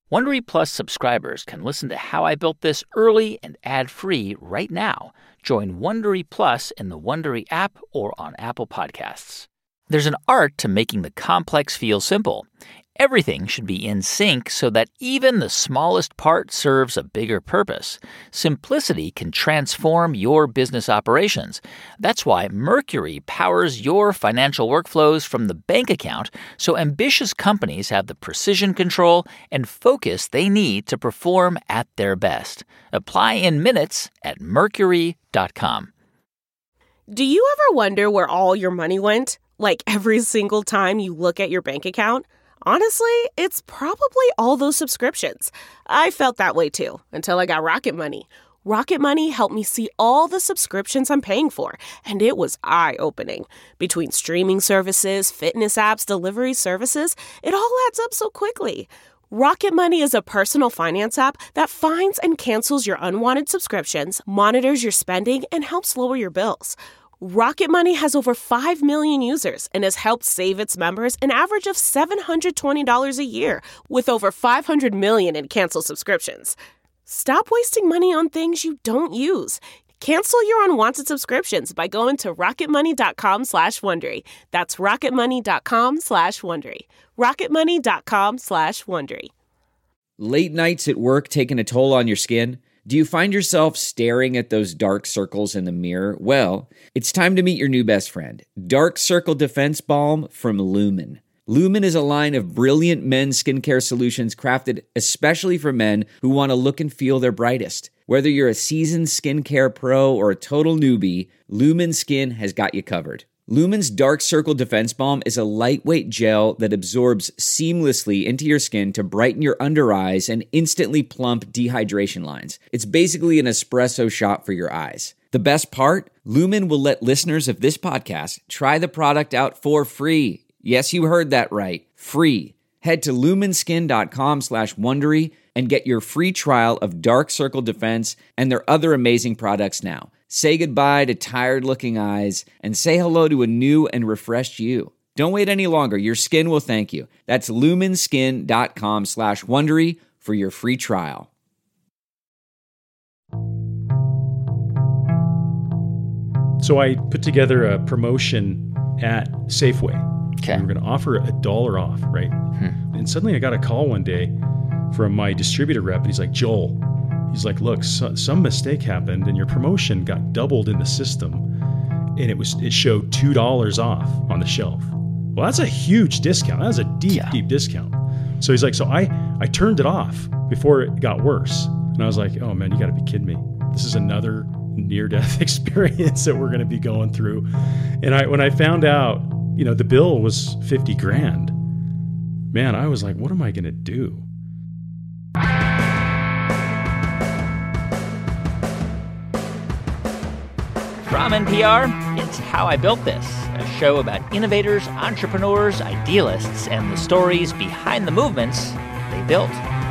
Wondery Plus subscribers can listen to How I Built This early and ad-free right now. Join Wondery Plus in the Wondery app or on Apple Podcasts. There's an art to making the complex feel simple. Everything should be in sync so that even the smallest part serves a bigger purpose. Simplicity can transform your business operations. That's why Mercury powers your financial workflows from the bank account so ambitious companies have the precision control and focus they need to perform at their best. Apply in minutes at Mercury.com. Do you ever wonder where all your money went? Like every single time you look at your bank account? Honestly, it's probably all those subscriptions. I felt that way too, until I got Rocket Money. Rocket Money helped me see all the subscriptions I'm paying for, and it was eye-opening. Between streaming services, fitness apps, delivery services, it all adds up so quickly. Rocket Money is a personal finance app that finds and cancels your unwanted subscriptions, monitors your spending, and helps lower your bills. Rocket Money has over 5 million users and has helped save its members an average of $720 a year, with over 500 million in canceled subscriptions. Stop wasting money on things you don't use. Cancel your unwanted subscriptions by going to rocketmoney.com/Wondery. That's rocketmoney.com/Wondery. rocketmoney.com/Wondery. Late nights at work taking a toll on your skin? Do you find yourself staring at those dark circles in the mirror? Well, it's time to meet your new best friend, Dark Circle Defense Balm from Lumen. Lumen is a line of brilliant men's skincare solutions crafted especially for men who want to look and feel their brightest. Whether you're a seasoned skincare pro or a total newbie, Lumen Skin has got you covered. Lumen's Dark Circle Defense Balm is a lightweight gel that absorbs seamlessly into your skin to brighten your under eyes and instantly plump dehydration lines. It's basically an espresso shot for your eyes. The best part? Lumen will let listeners of this podcast try the product out for free. Yes, you heard that right. Free. Head to lumenskin.com/Wondery and get your free trial of Dark Circle Defense and their other amazing products now. Say goodbye to tired-looking eyes and say hello to a new and refreshed you. Don't wait any longer. Your skin will thank you. That's lumenskin.com/Wondery for your free trial. So I put together a promotion at Safeway. Okay. We were going to offer $1 off, right? And suddenly I got a call one day from my distributor rep, and he's like, Joel, he's like, look, some mistake happened and your promotion got doubled in the system, and it showed $2 off on the shelf. Well, that's a huge discount. That's a deep discount. So he's like, so I turned it off before it got worse. And I was like, oh man, you got to be kidding me. This is another near-death experience that we're going to be going through. And when I found out, the bill was $50,000, man, I was like, what am I going to do? From NPR, it's How I Built This, a show about innovators, entrepreneurs, idealists, and the stories behind the movements they built.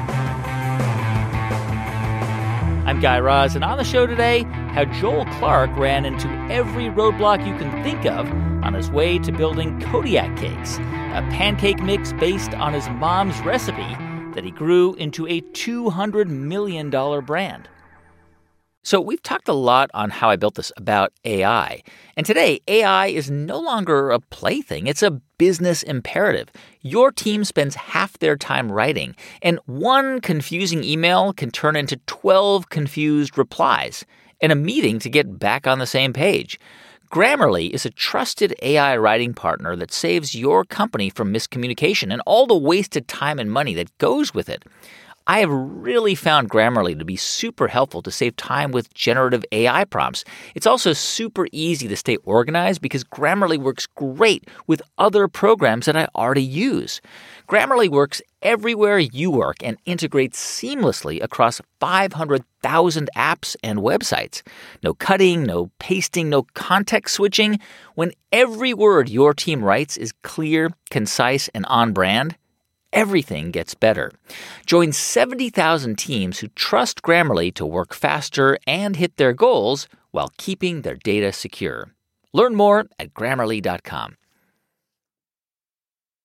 I'm Guy Raz, and on the show today, how Joel Clark ran into every roadblock you can think of on his way to building Kodiak cakes, a pancake mix based on his mom's recipe that he grew into a $200 million brand. So we've talked a lot on How I Built This about AI. And today, AI is no longer a plaything. It's a business imperative. Your team spends half their time writing, and one confusing email can turn into 12 confused replies, and a meeting to get back on the same page. Grammarly is a trusted AI writing partner that saves your company from miscommunication and all the wasted time and money that goes with it. I have really found Grammarly to be super helpful to save time with generative AI prompts. It's also super easy to stay organized because Grammarly works great with other programs that I already use. Grammarly works everywhere you work and integrates seamlessly across 500,000 apps and websites. No cutting, no pasting, no context switching. When every word your team writes is clear, concise, and on brand, everything gets better. Join 70,000 teams who trust Grammarly to work faster and hit their goals while keeping their data secure. Learn more at Grammarly.com.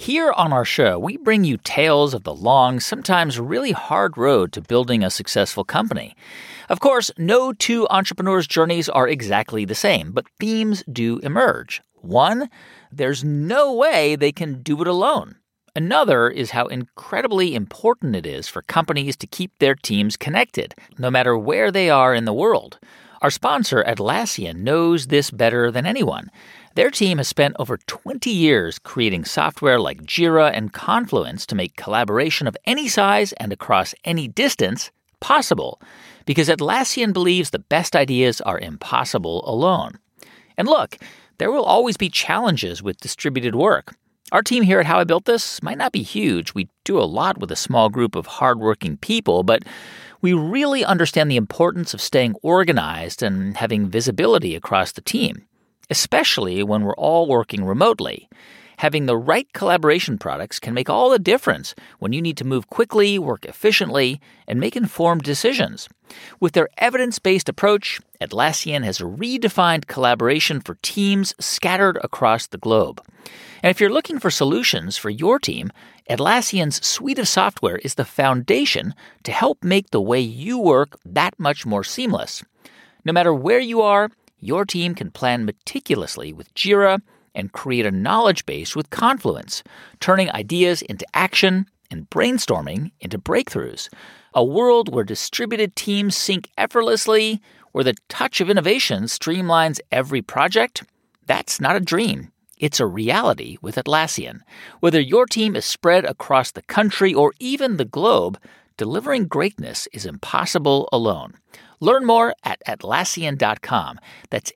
Here on our show, we bring you tales of the long, sometimes really hard road to building a successful company. Of course, no two entrepreneurs' journeys are exactly the same, but themes do emerge. One, there's no way they can do it alone. Another is how incredibly important it is for companies to keep their teams connected, no matter where they are in the world. Our sponsor, Atlassian, knows this better than anyone. Their team has spent over 20 years creating software like Jira and Confluence to make collaboration of any size and across any distance possible, because Atlassian believes the best ideas are impossible alone. And look, there will always be challenges with distributed work. Our team here at How I Built This might not be huge. We do a lot with a small group of hardworking people, but we really understand the importance of staying organized and having visibility across the team, especially when we're all working remotely. Having the right collaboration products can make all the difference when you need to move quickly, work efficiently, and make informed decisions. With their evidence-based approach, Atlassian has redefined collaboration for teams scattered across the globe. And if you're looking for solutions for your team, Atlassian's suite of software is the foundation to help make the way you work that much more seamless. No matter where you are, your team can plan meticulously with Jira and create a knowledge base with Confluence, turning ideas into action and brainstorming into breakthroughs. A world where distributed teams sync effortlessly, where the touch of innovation streamlines every project. That's not a dream. It's a reality with Atlassian. Whether your team is spread across the country or even the globe, delivering greatness is impossible alone. Learn more at Atlassian.com. That's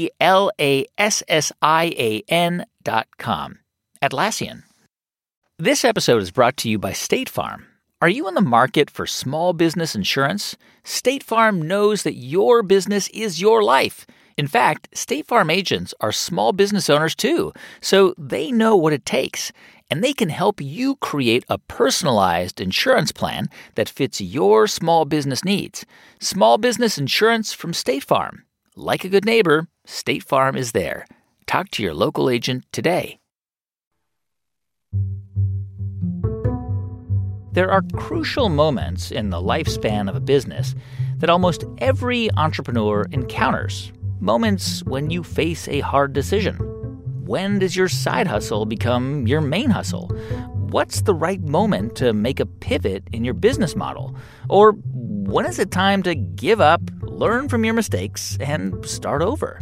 Atlassian.com. Atlassian. This episode is brought to you by State Farm. Are you in the market for small business insurance? State Farm knows that your business is your life. In fact, State Farm agents are small business owners too, so they know what it takes. And they can help you create a personalized insurance plan that fits your small business needs. Small business insurance from State Farm. Like a good neighbor, State Farm is there. Talk to your local agent today. There are crucial moments in the lifespan of a business that almost every entrepreneur encounters. Moments when you face a hard decision. When does your side hustle become your main hustle? What's the right moment to make a pivot in your business model? Or when is it time to give up, learn from your mistakes, and start over?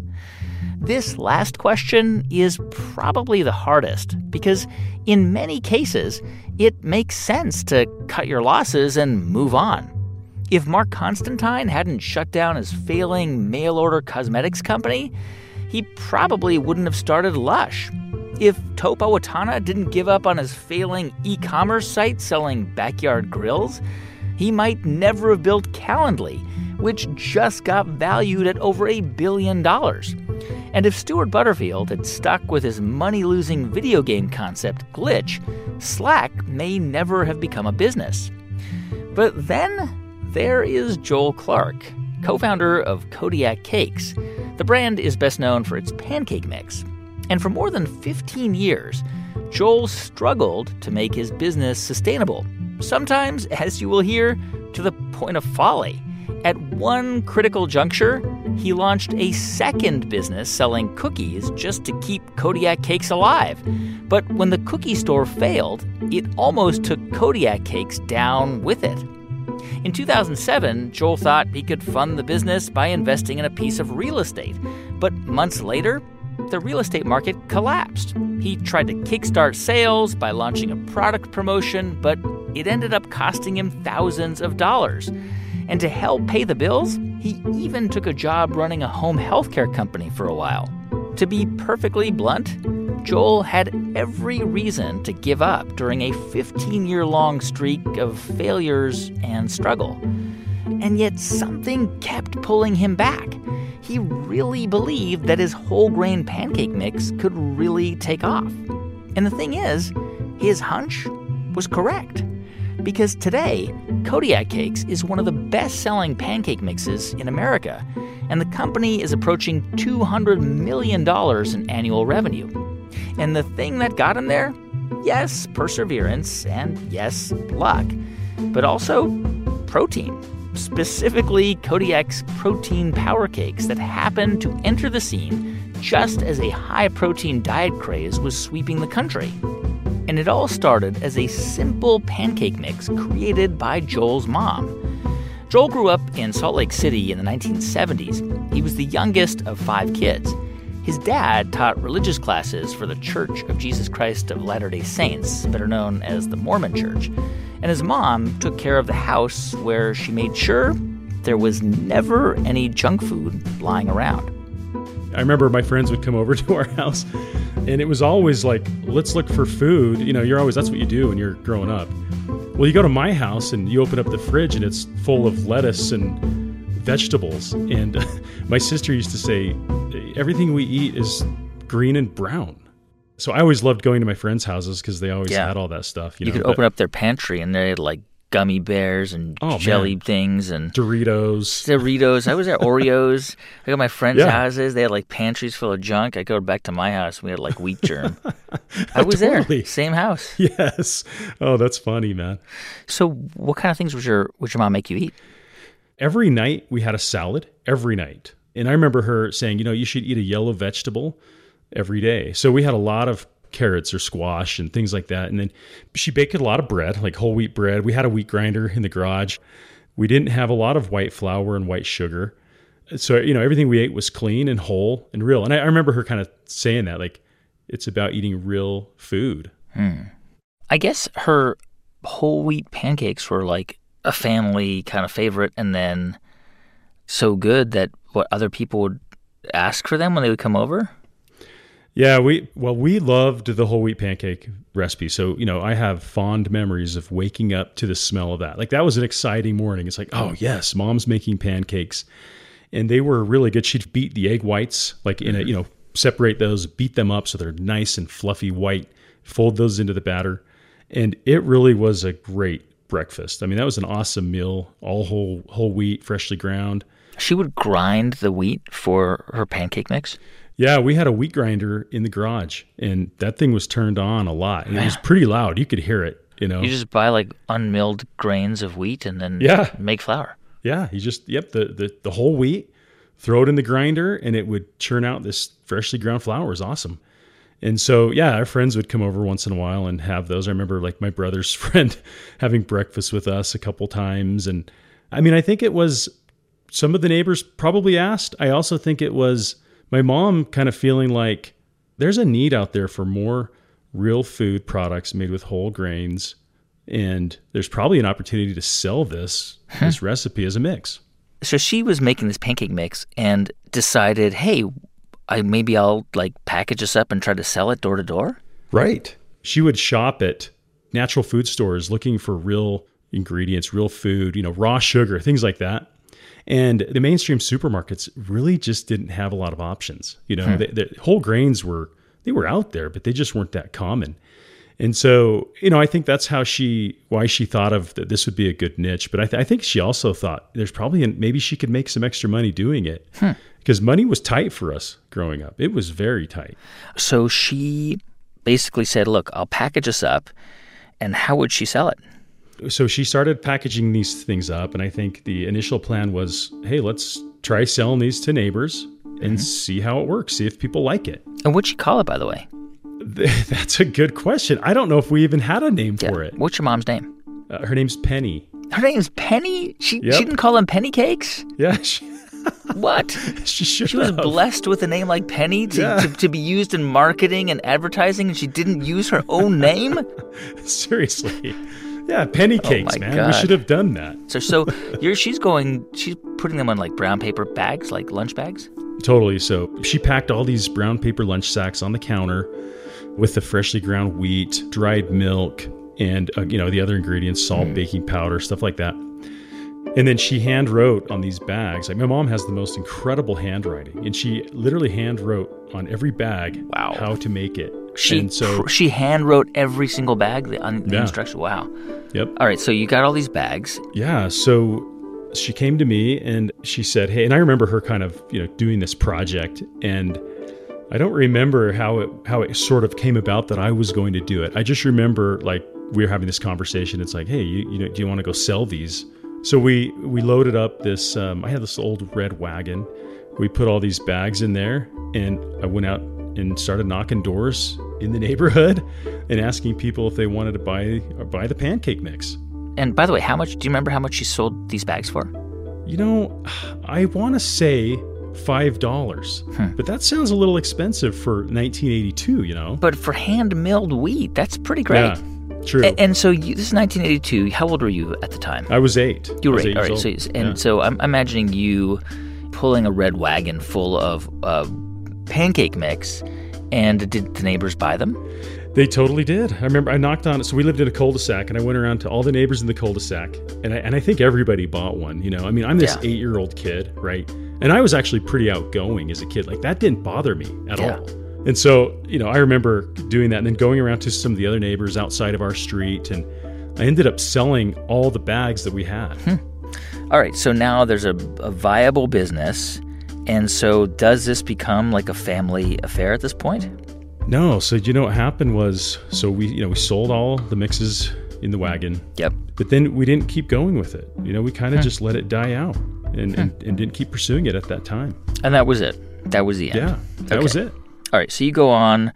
This last question is probably the hardest because in many cases, it makes sense to cut your losses and move on. If Mark Constantine hadn't shut down his failing mail-order cosmetics company, he probably wouldn't have started Lush. If Topo Atana didn't give up on his failing e-commerce site selling backyard grills, he might never have built Calendly, which just got valued at over $1 billion. And if Stuart Butterfield had stuck with his money-losing video game concept Glitch, Slack may never have become a business. But then there is Joel Clark, co-founder of Kodiak Cakes. The brand is best known for its pancake mix. And for more than 15 years, Joel struggled to make his business sustainable. Sometimes, as you will hear, to the point of folly. At one critical juncture, he launched a second business selling cookies just to keep Kodiak Cakes alive. But when the cookie store failed, it almost took Kodiak Cakes down with it. In 2007, Joel thought he could fund the business by investing in a piece of real estate. But months later, the real estate market collapsed. He tried to kickstart sales by launching a product promotion, but it ended up costing him thousands of dollars. And to help pay the bills, he even took a job running a home healthcare company for a while. To be perfectly blunt, Joel had every reason to give up during a 15-year-long streak of failures and struggle. And yet something kept pulling him back. He really believed that his whole grain pancake mix could really take off. And the thing is, his hunch was correct. Because today, Kodiak Cakes is one of the best-selling pancake mixes in America, and the company is approaching $200 million in annual revenue. And the thing that got him there? yes, perseverance, and yes, luck, but also protein. Specifically, Kodiak's protein power cakes that happened to enter the scene just as a high-protein diet craze was sweeping the country. And it all started as a simple pancake mix created by Joel's mom. Joel grew up in Salt Lake City in the 1970s. He was the youngest of 5 kids. His dad taught religious classes for the Church of Jesus Christ of Latter-day Saints, better known as the Mormon Church. And his mom took care of the house where she made sure there was never any junk food lying around. I remember my friends would come over to our house, and it was always like, let's look for food. You know, that's what you do when you're growing up. Well, you go to my house, and you open up the fridge, and it's full of lettuce and vegetables. And my sister used to say, everything we eat is green and brown. So I always loved going to my friends' houses because they always had all that stuff. You could open up their pantry, and they had, like, gummy bears and jelly things and Doritos. I was at Oreos. I go to my friends' houses. They had like pantries full of junk. I go back to my house. We had like wheat germ. I was there. Same house. Yes. Oh, that's funny, man. So what kind of things would your mom make you eat? Every night we had a salad every night. And I remember her saying, you should eat a yellow vegetable every day. So we had a lot of carrots or squash and things like that. And then she baked a lot of bread, like whole wheat bread. We had a wheat grinder in the garage. We didn't have a lot of white flour and white sugar. So, everything we ate was clean and whole and real. And I remember her kind of saying that, like, it's about eating real food. I guess her whole wheat pancakes were like a family kind of favorite, and then so good that other people would ask for them when they would come over? Yeah, we loved the whole wheat pancake recipe. So, I have fond memories of waking up to the smell of that. Like, that was an exciting morning. It's like, oh, yes, Mom's making pancakes. And they were really good. She'd beat the egg whites, like separate those, beat them up so they're nice and fluffy white, fold those into the batter. And it really was a great breakfast. I mean, that was an awesome meal, all whole wheat, freshly ground. She would grind the wheat for her pancake mix? Yeah, we had a wheat grinder in the garage, and that thing was turned on a lot. And it was pretty loud. You could hear it, You just buy like unmilled grains of wheat and then make flour. Yeah, you just, the whole wheat, throw it in the grinder, and it would churn out this freshly ground flour. It was awesome. And so, our friends would come over once in a while and have those. I remember like my brother's friend having breakfast with us a couple times. And I mean, I think it was some of the neighbors probably asked. I also think it was my mom kind of feeling like there's a need out there for more real food products made with whole grains, and there's probably an opportunity to sell this recipe as a mix. So she was making this pancake mix and decided, hey, maybe I'll like package this up and try to sell it door to door? Right. She would shop at natural food stores looking for real ingredients, real food, raw sugar, things like that. And the mainstream supermarkets really just didn't have a lot of options. The whole grains were out there, but they just weren't that common. And so, I think that's why she thought of that this would be a good niche. But I think she also thought there's probably maybe she could make some extra money doing it, because money was tight for us growing up. It was very tight. So she basically said, look, I'll package this up. And how would she sell it? So she started packaging these things up, and I think the initial plan was, hey, let's try selling these to neighbors and see how it works, see if people like it. And what'd she call it, by the way? That's a good question. I don't know if we even had a name for it. What's your mom's name? Her name's Penny. Her name's Penny? She didn't call them penny cakes? Yeah. What? She was blessed with a name like Penny to be used in marketing and advertising, and she didn't use her own name? Seriously. Yeah, penny cakes, man. God. We should have done that. So she's putting them on like brown paper bags, like lunch bags? Totally. So she packed all these brown paper lunch sacks on the counter with the freshly ground wheat, dried milk, and the other ingredients, salt, baking powder, stuff like that. And then she hand wrote on these bags. Like, my mom has the most incredible handwriting, and she literally hand wrote on every bag how to make it. She hand wrote every single bag on the instructions. Wow. Yep. All right, so you got all these bags. Yeah, so she came to me and she said, hey, and I remember her kind of, doing this project, and I don't remember how it sort of came about that I was going to do it. I just remember like we were having this conversation. It's like, hey, you know, do you want to go sell these? So we loaded up this. I had this old red wagon. We put all these bags in there, and I went out and started knocking doors in the neighborhood and asking people if they wanted to buy the pancake mix. And by the way, do you remember how much you sold these bags for? You know, I want to say $5, but that sounds a little expensive for 1982, you know? But for hand-milled wheat, that's pretty great. Yeah, true. And so this is 1982. How old were you at the time? I was 8. You were 8. All right. So I'm imagining you pulling a red wagon full of pancake mix, and did the neighbors buy them? They totally did. I remember I knocked on it. So we lived in a cul-de-sac, and I went around to all the neighbors in the cul-de-sac, and I think everybody bought one. You know, I mean, I'm this 8-year-old kid, right? And I was actually pretty outgoing as a kid. Like, that didn't bother me at all. And so, you know, I remember doing that and then going around to some of the other neighbors outside of our street, and I ended up selling all the bags that we had. All right, so now there's a viable business, and so does this become like a family affair at this point? No. So you know what happened was, so we sold all the mixes in the wagon. Yep. But then we didn't keep going with it. You know, we kind of just let it die out and didn't keep pursuing it at that time. And that was it. That was the end. Yeah, that was it. All right, so you go on,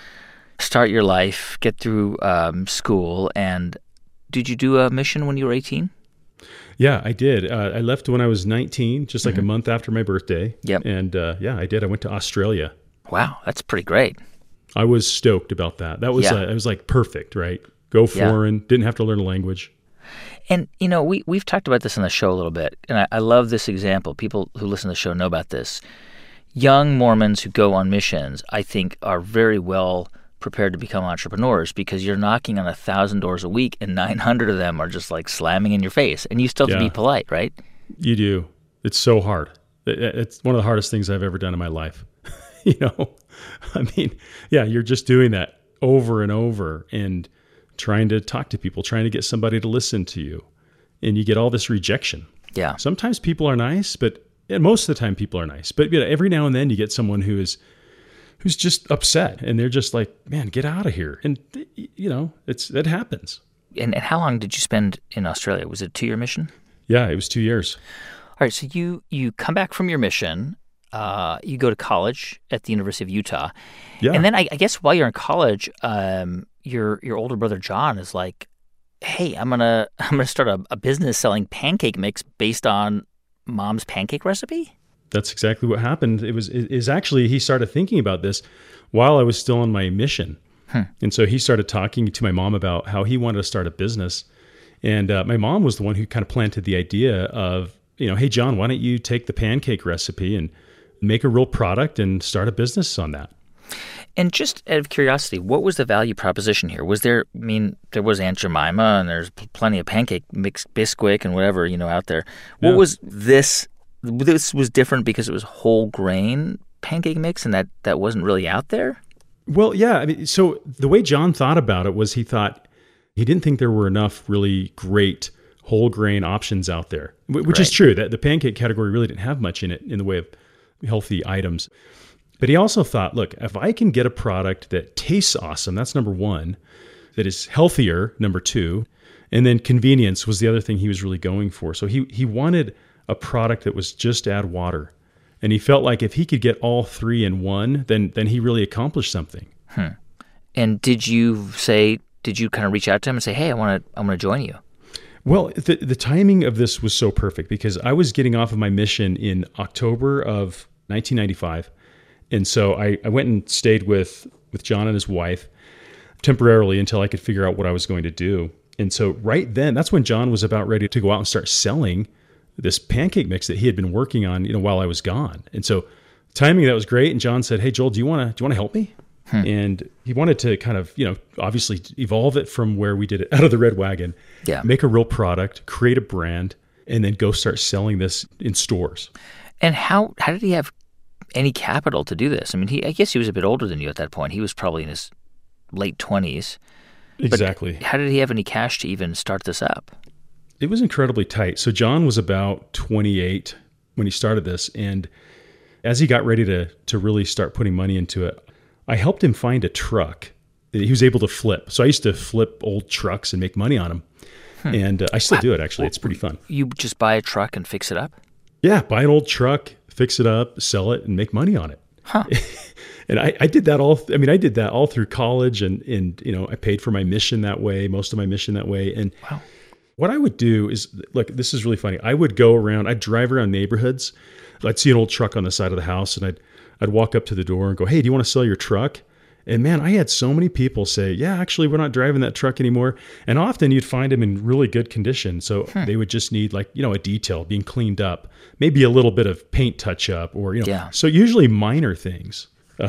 start your life, get through school, and did you do a mission when you were 18? Yeah, I did. I left when I was 19, just like a month after my birthday. Yep. And I did. I went to Australia. Wow, that's pretty great. I was stoked about that. That was it was like perfect, right? Go foreign, didn't have to learn a language. And, you know, we've talked about this on the show a little bit, and I love this example. People who listen to the show know about this. Young Mormons who go on missions, I think, are very well prepared to become entrepreneurs because you're knocking on 1,000 doors a week, and 900 of them are just like slamming in your face, and you still have to be polite, right? You do. It's so hard. It's one of the hardest things I've ever done in my life. You know, I mean, you're just doing that over and over and trying to talk to people, trying to get somebody to listen to you. And you get all this rejection. Yeah. Sometimes people are nice, and most of the time people are nice. But every now and then you get someone who's just upset and they're just like, man, get out of here. And, you know, it happens. And how long did you spend in Australia? Was it a 2-year mission? Yeah, it was 2 years. All right. So you come back from your mission. You go to college at the University of Utah. Yeah. And then I guess while you're in college, your older brother John is like, hey, I'm gonna start a business selling pancake mix based on Mom's pancake recipe. That's exactly what happened. It actually he started thinking about this while I was still on my mission. And so he started talking to my mom about how he wanted to start a business. And my mom was the one who kind of planted the idea of, you know, hey, John, why don't you take the pancake recipe and make a real product and start a business on that? And just out of curiosity, what was the value proposition here? There was Aunt Jemima and there's plenty of pancake mix, Bisquick and whatever, you know, out there. What was this? This was different because it was whole grain pancake mix and that wasn't really out there? Well, yeah. I mean, so the way John thought about it was he didn't think there were enough really great whole grain options out there, which is true. That the pancake category really didn't have much in it in the way of healthy items. But he also thought, look, if I can get a product that tastes awesome, that's number one, that is healthier, number two, and then convenience was the other thing he was really going for. So he wanted a product that was just add water. And he felt like if he could get all three in one, then he really accomplished something. And did you kind of reach out to him and say, hey, I want to join you? Well, the timing of this was so perfect because I was getting off of my mission in October of 1995. And so I went and stayed with John and his wife temporarily until I could figure out what I was going to do. And so right then, that's when John was about ready to go out and start selling this pancake mix that he had been working on, you know, while I was gone. And so timing, that was great. And John said, hey, Joel, do you want to help me? And he wanted to kind of, you know, obviously evolve it from where we did it out of the Red Wagon, make a real product, create a brand, and then go start selling this in stores. And how did he have any capital to do this? I mean, I guess he was a bit older than you at that point. He was probably in his late 20s. Exactly. But how did he have any cash to even start this up? It was incredibly tight. So John was about 28 when he started this, and as he got ready to really start putting money into it, I helped him find a truck that he was able to flip. So I used to flip old trucks and make money on them. And I still do it, actually. It's pretty fun. You just buy a truck and fix it up? Yeah, buy an old truck, fix it up, sell it, and make money on it. Huh. And I did that all. I mean, I did that all through college, and I paid for my mission that way, most of my mission that way. And wow. What I would do is, look, this is really funny. I would go around. I'd drive around neighborhoods. I'd see an old truck on the side of the house, and I'd walk up to the door and go, "Hey, do you want to sell your truck?" And man, I had so many people say, "Yeah, actually, we're not driving that truck anymore." And often you'd find them in really good condition. So they would just need a detail being cleaned up, maybe a little bit of paint touch up, or so usually minor things.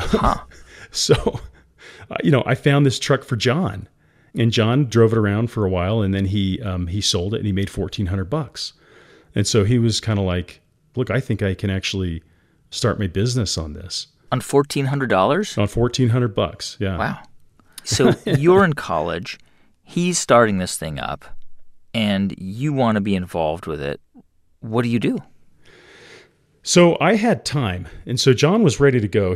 So, I found this truck for John, and John drove it around for a while, and then he sold it, and he made $1,400. And so he was kind of like, "Look, I think I can actually start my business on this." On $1,400? On $1,400, yeah. Wow. So you're in college, he's starting this thing up, and you want to be involved with it. What do you do? So I had time, and so John was ready to go.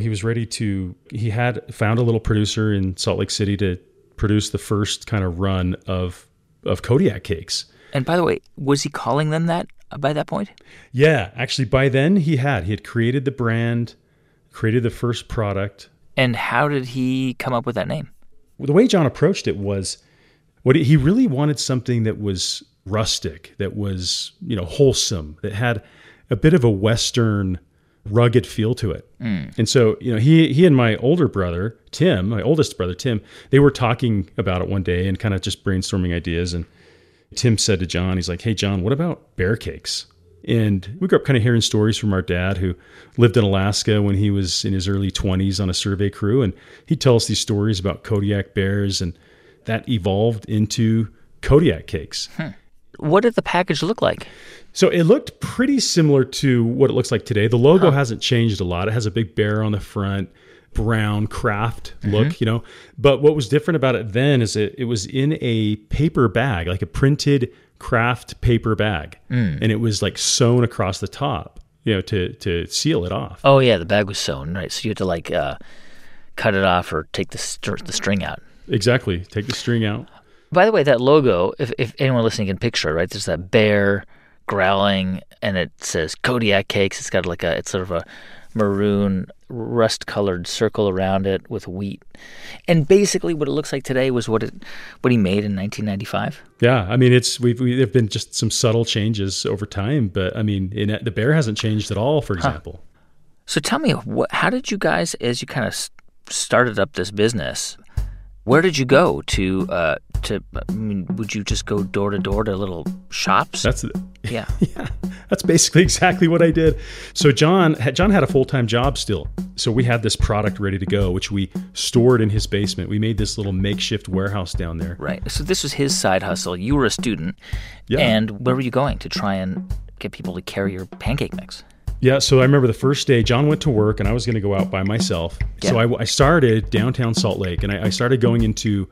He had found a little producer in Salt Lake City to produce the first kind of run of Kodiak cakes. And by the way, was he calling them that by that point? Yeah, actually by then he had created the brand, created the first product. And how did he come up with that name? Well, the way John approached it was, he really wanted something that was rustic, that was, wholesome, that had a bit of a Western rugged feel to it. And so, he and my older brother, Tim, my oldest brother, Tim, they were talking about it one day and kind of just brainstorming ideas. And Tim said to John, he's like, "Hey, John, what about bear cakes?" And we grew up kind of hearing stories from our dad, who lived in Alaska when he was in his early 20s on a survey crew. And he'd tell us these stories about Kodiak bears, and that evolved into Kodiak cakes. What did the package look like? So it looked pretty similar to what it looks like today. The logo hasn't changed a lot. It has a big bear on the front, brown craft look, But what was different about it then is it was in a paper bag, like a printed craft paper bag. And it was like sewn across the top, to seal it off. Oh yeah, the bag was sewn, right? So you had to cut it off or take the string out. Exactly, take the string out. By the way, that logo, if anyone listening can picture it, right? There's that bear growling, and it says Kodiak Cakes. It's got it's sort of a maroon rust-colored circle around it with wheat. And basically what it looks like today was what he made in 1995. Yeah, I mean, there've been just some subtle changes over time, but I mean, the bear hasn't changed at all, for example. So tell me, how did you guys, as you kind of started up this business, where did you go to would you just go door to door to little shops? Yeah, that's basically exactly what I did. So John had a full-time job still. So we had this product ready to go, which we stored in his basement. We made this little makeshift warehouse down there. Right. So this was his side hustle. You were a student. Yeah. And where were you going to try and get people to carry your pancake mix? Yeah, so I remember the first day John went to work and I was going to go out by myself. Yeah. So I started downtown Salt Lake, and I started going into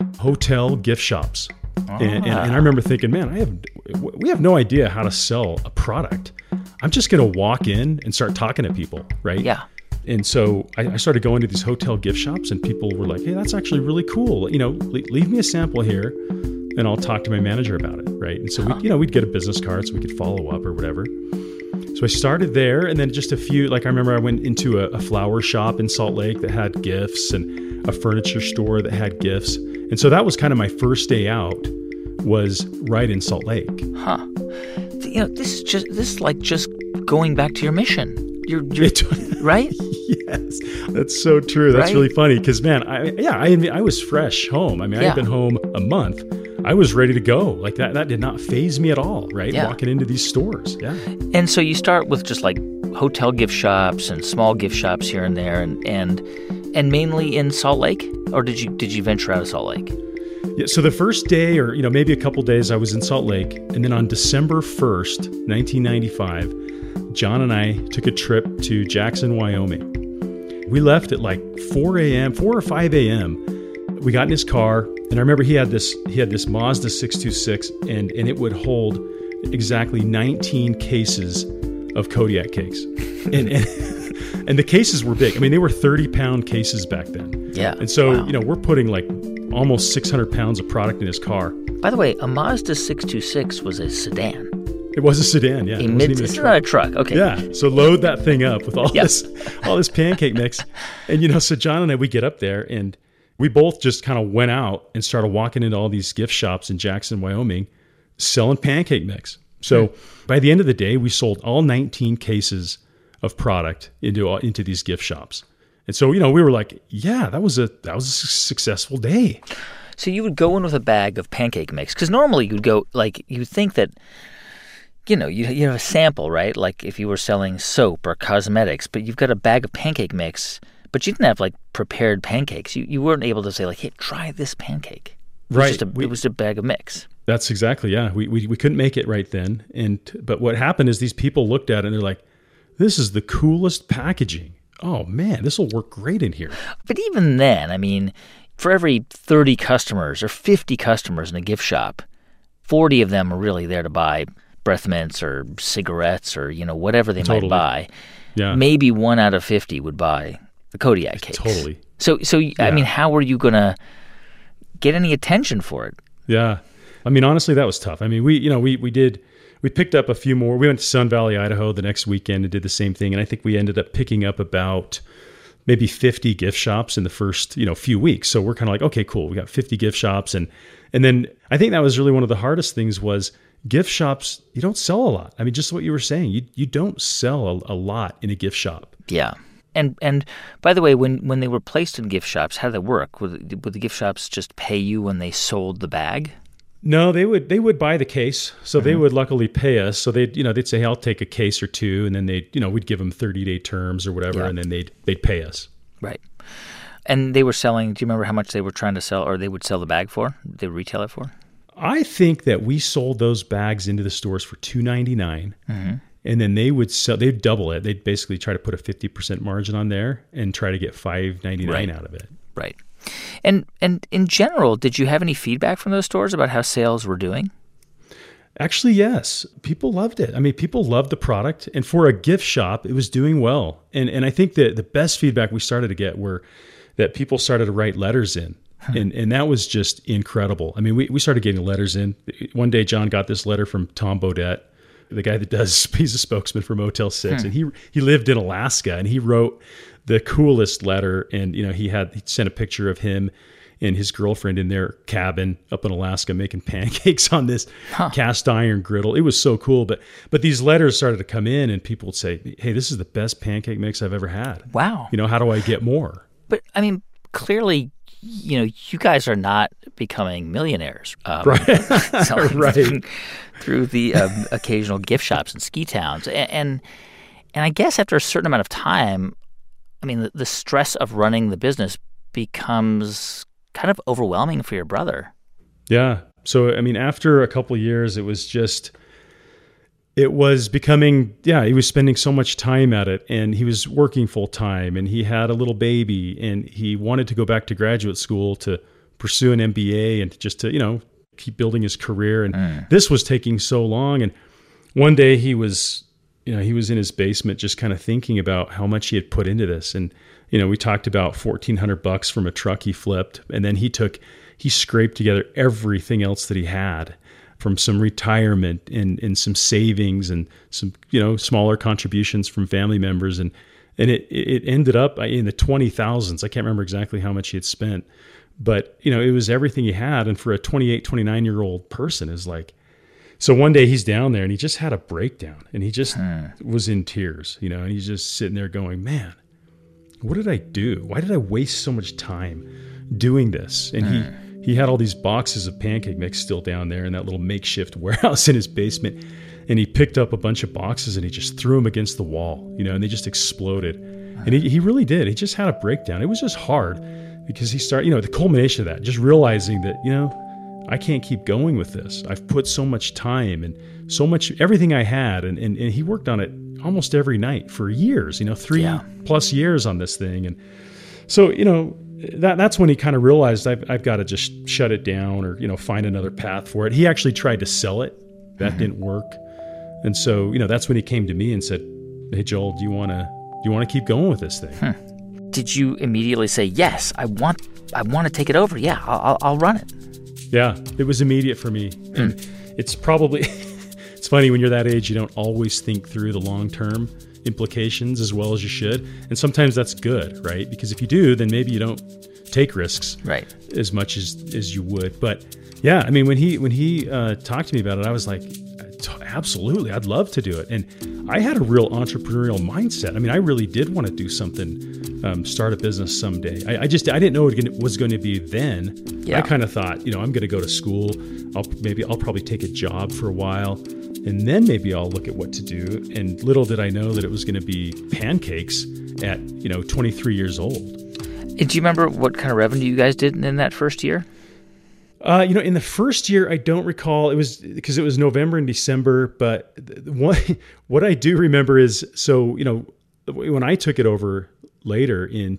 hotel gift shops. And I remember thinking, man, we have no idea how to sell a product. I'm just going to walk in and start talking to people, right? Yeah. And so I started going to these hotel gift shops, and people were like, hey, that's actually really cool. Leave me a sample here and I'll talk to my manager about it, right? And so we'd get a business card so we could follow up or whatever. So I started there, and then just a few, I remember I went into a flower shop in Salt Lake that had gifts, and a furniture store that had gifts. And so that was kind of my first day out, was right in Salt Lake. Huh. This is like just going back to your mission. You're right? Yes, that's so true. That's really funny because, man, I was fresh home. I mean, I had been home a month. I was ready to go. Like that did not faze me at all, right? Yeah. Walking into these stores. Yeah. And so you start with just like hotel gift shops and small gift shops here and there, and mainly in Salt Lake, or did you venture out of Salt Lake? Yeah, so the first day, or maybe a couple days, I was in Salt Lake, and then on December 1st, 1995, John and I took a trip to Jackson, Wyoming. We left at like 4 or 5 a.m. We got in his car, and I remember he had this Mazda 626, and it would hold exactly 19 cases of Kodiak cakes. And And the cases were big. I mean, they were 30-pound cases back then. Yeah. And so, wow. we're putting like almost 600 pounds of product in his car. By the way, a Mazda 626 was a sedan. It was a sedan, yeah. It's not a truck. Okay. Yeah. So load that thing up with all this pancake mix. And, so John and I, we get up there and we both just kind of went out and started walking into all these gift shops in Jackson, Wyoming, selling pancake mix. So by the end of the day, we sold all 19 cases of product into these gift shops. And so, we were like, yeah, that was a successful day. So you would go in with a bag of pancake mix, because normally you'd go, like, you'd think that, you have a sample, right? Like if you were selling soap or cosmetics, but you've got a bag of pancake mix, but you didn't have like prepared pancakes. You weren't able to say like, hey, try this pancake. Right. It was a bag of mix. That's exactly, yeah. We couldn't make it right then. But what happened is these people looked at it and they're like, this is the coolest packaging. Oh man, this will work great in here. But even then, I mean, for every 30 customers or 50 customers in a gift shop, 40 of them are really there to buy breath mints or cigarettes or, whatever they might buy. Yeah. Maybe 1 out of 50 would buy the Kodiak cakes. Totally. So I mean, how were you going to get any attention for it? Yeah. I mean, honestly, that was tough. I mean, we picked up a few more. We went to Sun Valley, Idaho the next weekend and did the same thing. And I think we ended up picking up about maybe 50 gift shops in the first, few weeks. So we're kind of like, okay, cool. We got 50 gift shops. And then I think that was really one of the hardest things was gift shops, you don't sell a lot. I mean, just what you were saying, you don't sell a lot in a gift shop. Yeah. And by the way, when they were placed in gift shops, how did that work? Would the gift shops just pay you when they sold the bag? No, they would buy the case. So they would luckily pay us. So they'd say, hey, I'll take a case or two. And then we'd give them 30-day terms or whatever. Yeah. And then they'd pay us. Right. And they were selling, do you remember how much they were trying to sell, or they would sell the bag for? They would retail it for? I think that we sold those bags into the stores for $2.99. Mm-hmm. And then they'd double it. They'd basically try to put a 50% margin on there and try to get $5.99 out of it. Right. And in general, did you have any feedback from those stores about how sales were doing? Actually, yes. People loved it. I mean, people loved the product. And for a gift shop, it was doing well. And I think that the best feedback we started to get were that people started to write letters in. And that was just incredible. I mean, we started getting letters in. One day, John got this letter from Tom Bodette, the guy that he's a spokesman for Motel 6. And he lived in Alaska, and he wrote the coolest letter. And, he sent a picture of him and his girlfriend in their cabin up in Alaska making pancakes on this cast iron griddle. It was so cool. But these letters started to come in, and people would say, hey, this is the best pancake mix I've ever had. Wow. How do I get more? But, I mean, clearly, you guys are not becoming millionaires. Right. Right. Through the occasional gift shops and ski towns. And I guess after a certain amount of time, I mean, the stress of running the business becomes kind of overwhelming for your brother. Yeah. So, I mean, after a couple of years, it was becoming, he was spending so much time at it, and he was working full time, and he had a little baby, and he wanted to go back to graduate school to pursue an MBA and just to, keep building his career. And this was taking so long. And one day he was in his basement just kind of thinking about how much he had put into this. And, we talked about $1,400 from a truck he flipped. And then he scraped together everything else that he had from some retirement and some savings and some, smaller contributions from family members. And it ended up in the 20,000s. I can't remember exactly how much he had spent, but, it was everything he had. And for a 28, 29-year-old person is like, so one day he's down there and he just had a breakdown, and he just was in tears, and he's just sitting there going, man, what did I do? Why did I waste so much time doing this? And he had all these boxes of pancake mix still down there in that little makeshift warehouse in his basement. And he picked up a bunch of boxes and he just threw them against the wall, and they just exploded. And he really did. He just had a breakdown. It was just hard because he started, the culmination of that, just realizing that, I can't keep going with this. I've put so much time and so much, everything I had. And he worked on it almost every night for years, 3+ years on this thing. And so, that's when he kind of realized I've got to just shut it down or, find another path for it. He actually tried to sell it. That didn't work. And so, that's when he came to me and said, hey, Joel, do you want to you want to keep going with this thing? Did you immediately say, yes, I want to take it over? Yeah, I'll run it. Yeah, it was immediate for me. And it's probably, it's funny when you're that age, you don't always think through the long-term implications as well as you should. And sometimes that's good, right? Because if you do, then maybe you don't take risks as much as you would. But yeah, I mean, when he talked to me about it, I was like, absolutely, I'd love to do it. And I had a real entrepreneurial mindset. I mean, I really did want to do something, start a business someday. I didn't know it was going to be then. Yeah. I kind of thought, I'm going to go to school. I'll probably take a job for a while, and then maybe I'll look at what to do. And little did I know that it was going to be pancakes at 23 years old. Do you remember what kind of revenue you guys did in that first year? In the first year, I don't recall. It was because it was November and December. But what I do remember is, when I took it over later in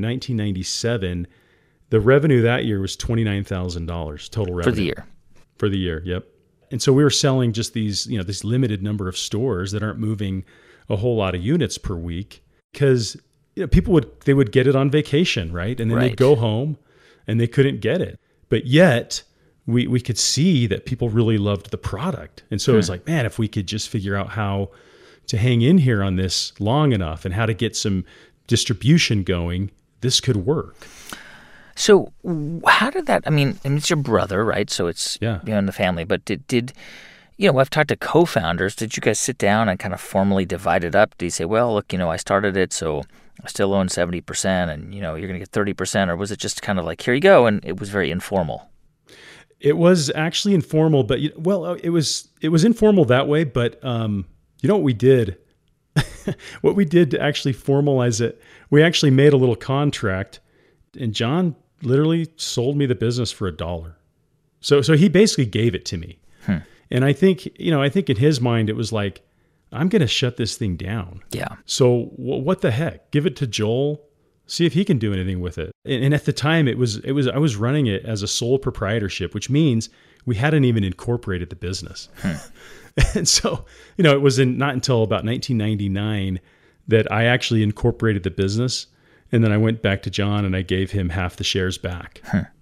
1997, the revenue that year was $29,000 total revenue for the year. Yep. And so we were selling just these, this limited number of stores that aren't moving a whole lot of units per week because people would get it on vacation, right? And then they'd go home and they couldn't get it. But yet we could see that people really loved the product. And so it was like, man, if we could just figure out how to hang in here on this long enough and how to get some distribution going, this could work. So how did that, it's your brother, right? So it's in the family, but did I've talked to co-founders. Did you guys sit down and kind of formally divide it up? Did you say, well, look, I started it, so I still own 70% and, you're going to get 30%, or was it just kind of like, here you go, and it was very informal? It was actually informal, but, it was informal that way, but what we did? What we did to actually formalize it, we actually made a little contract, and John literally sold me the business for $1. So he basically gave it to me. And I think in his mind, it was like, I'm going to shut this thing down. Yeah. So what the heck? Give it to Joel. See if he can do anything with it. And at the time, I was running it as a sole proprietorship, which means we hadn't even incorporated the business. And so, it was not until about 1999 that I actually incorporated the business. And then I went back to John and I gave him half the shares back.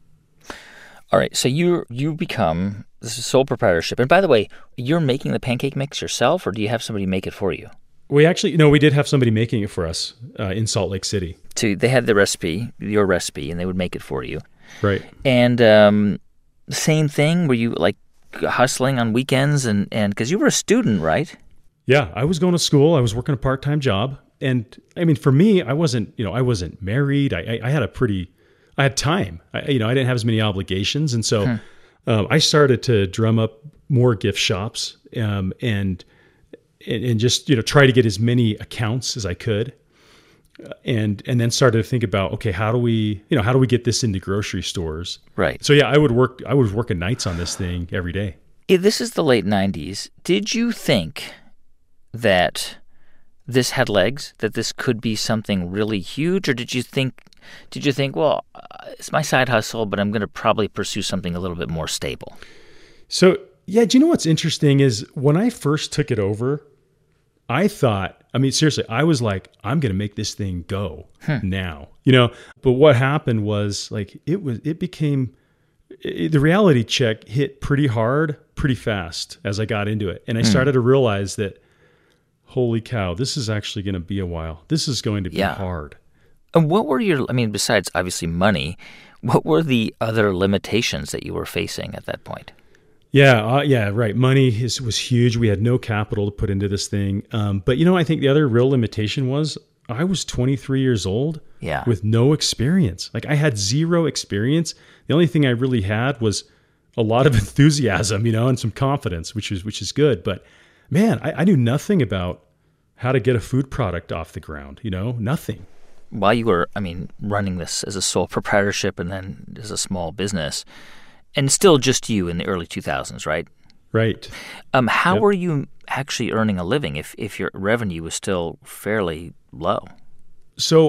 All right. So you become, this is sole proprietorship. And by the way, you're making the pancake mix yourself, or do you have somebody make it for you? We actually, we did have somebody making it for us in Salt Lake City. So they had your recipe, and they would make it for you. Right. And the same thing, were you like hustling on weekends and because you were a student, right? Yeah, I was going to school. I was working a part-time job. And for me, I wasn't married. I had time. I didn't have as many obligations. And so I started to drum up more gift shops and just, try to get as many accounts as I could. And then started to think about, okay, how do we get this into grocery stores? Right. So yeah, I was working nights on this thing every day. This is the late 90s. Did you think that this had legs, that this could be something really huge, or did you think, well, it's my side hustle, but I'm going to probably pursue something a little bit more stable? So, yeah, do you know what's interesting is when I first took it over, I thought, seriously, I was like, I'm going to make this thing go now, but what happened was like, the reality check hit pretty hard, pretty fast as I got into it. And I started to realize that, holy cow, this is actually going to be a while. This is going to be hard. And what were besides obviously money, what were the other limitations that you were facing at that point? Yeah, right. Money was huge. We had no capital to put into this thing. But I think the other real limitation was I was 23 years old with no experience. Like I had zero experience. The only thing I really had was a lot of enthusiasm, and some confidence, which is good. But man, I knew nothing about how to get a food product off the ground, nothing. While you were, running this as a sole proprietorship and then as a small business, and still just you in the early 2000s, right? Right. How were you actually earning a living if your revenue was still fairly low? So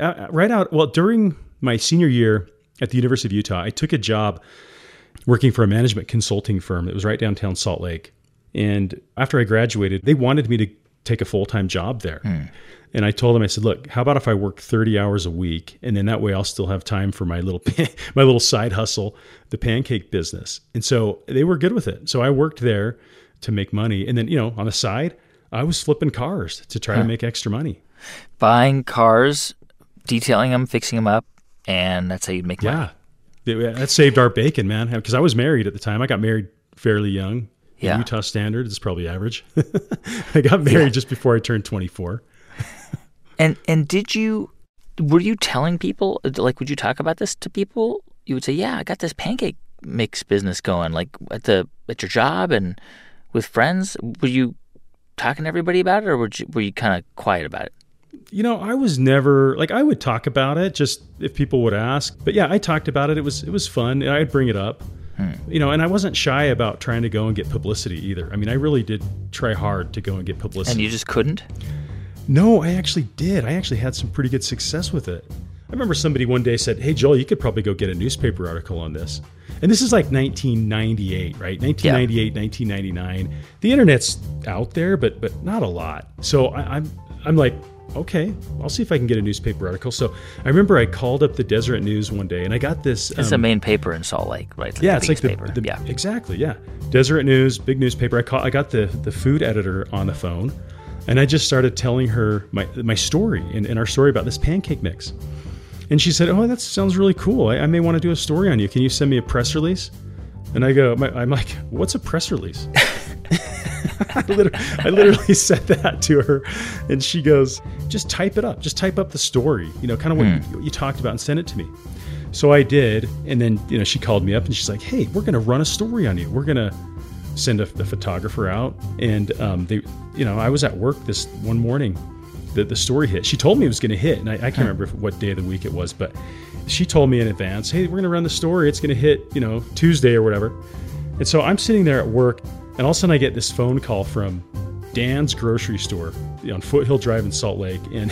during my senior year at the University of Utah, I took a job working for a management consulting firm that was right downtown Salt Lake. And after I graduated, they wanted me to take a full-time job there. And I told him, I said, look, how about if I work 30 hours a week, and then that way I'll still have time for my little side hustle, the pancake business. And so they were good with it. So I worked there to make money. And then, on the side, I was flipping cars to try to make extra money. Buying cars, detailing them, fixing them up, and that's how you'd make money. Yeah. That saved our bacon, man, because I was married at the time. I got married fairly young. Yeah. Utah standard is probably average. I got married just before I turned 24. And were you telling people, like, would you talk about this to people? You would say, yeah, I got this pancake mix business going, like at your job and with friends. Were you talking to everybody about it, or were you kind of quiet about it? I was never, like, I would talk about it just if people would ask. But yeah, I talked about it. It was fun. I'd bring it up. And I wasn't shy about trying to go and get publicity either. I mean, I really did try hard to go and get publicity. And you just couldn't? No, I actually did. I actually had some pretty good success with it. I remember somebody one day said, hey, Joel, you could probably go get a newspaper article on this. And this is like 1998, right? 1998, 1999. The internet's out there, but not a lot. So I'm like, okay, I'll see if I can get a newspaper article. So I remember I called up the Deseret News one day, and I got this. It's the main paper in Salt Lake, right? Yeah, it's like the exactly, yeah. Deseret News, big newspaper. I got the food editor on the phone, and I just started telling her my story and our story about this pancake mix. And she said, oh, that sounds really cool. I may want to do a story on you. Can you send me a press release? And I'm like, what's a press release? I literally said that to her, and she goes, just type it up. Just type up the story, kind of what you talked about, and send it to me. So I did, and then she called me up, and she's like, hey, we're going to run a story on you. We're going to send a photographer out, and I was at work this one morning. The story hit. She told me it was going to hit, and I can't remember what day of the week it was, but she told me in advance, hey, we're going to run the story. It's going to hit, Tuesday or whatever. And so I'm sitting there at work, and all of a sudden I get this phone call from Dan's grocery store on Foothill Drive in Salt Lake, and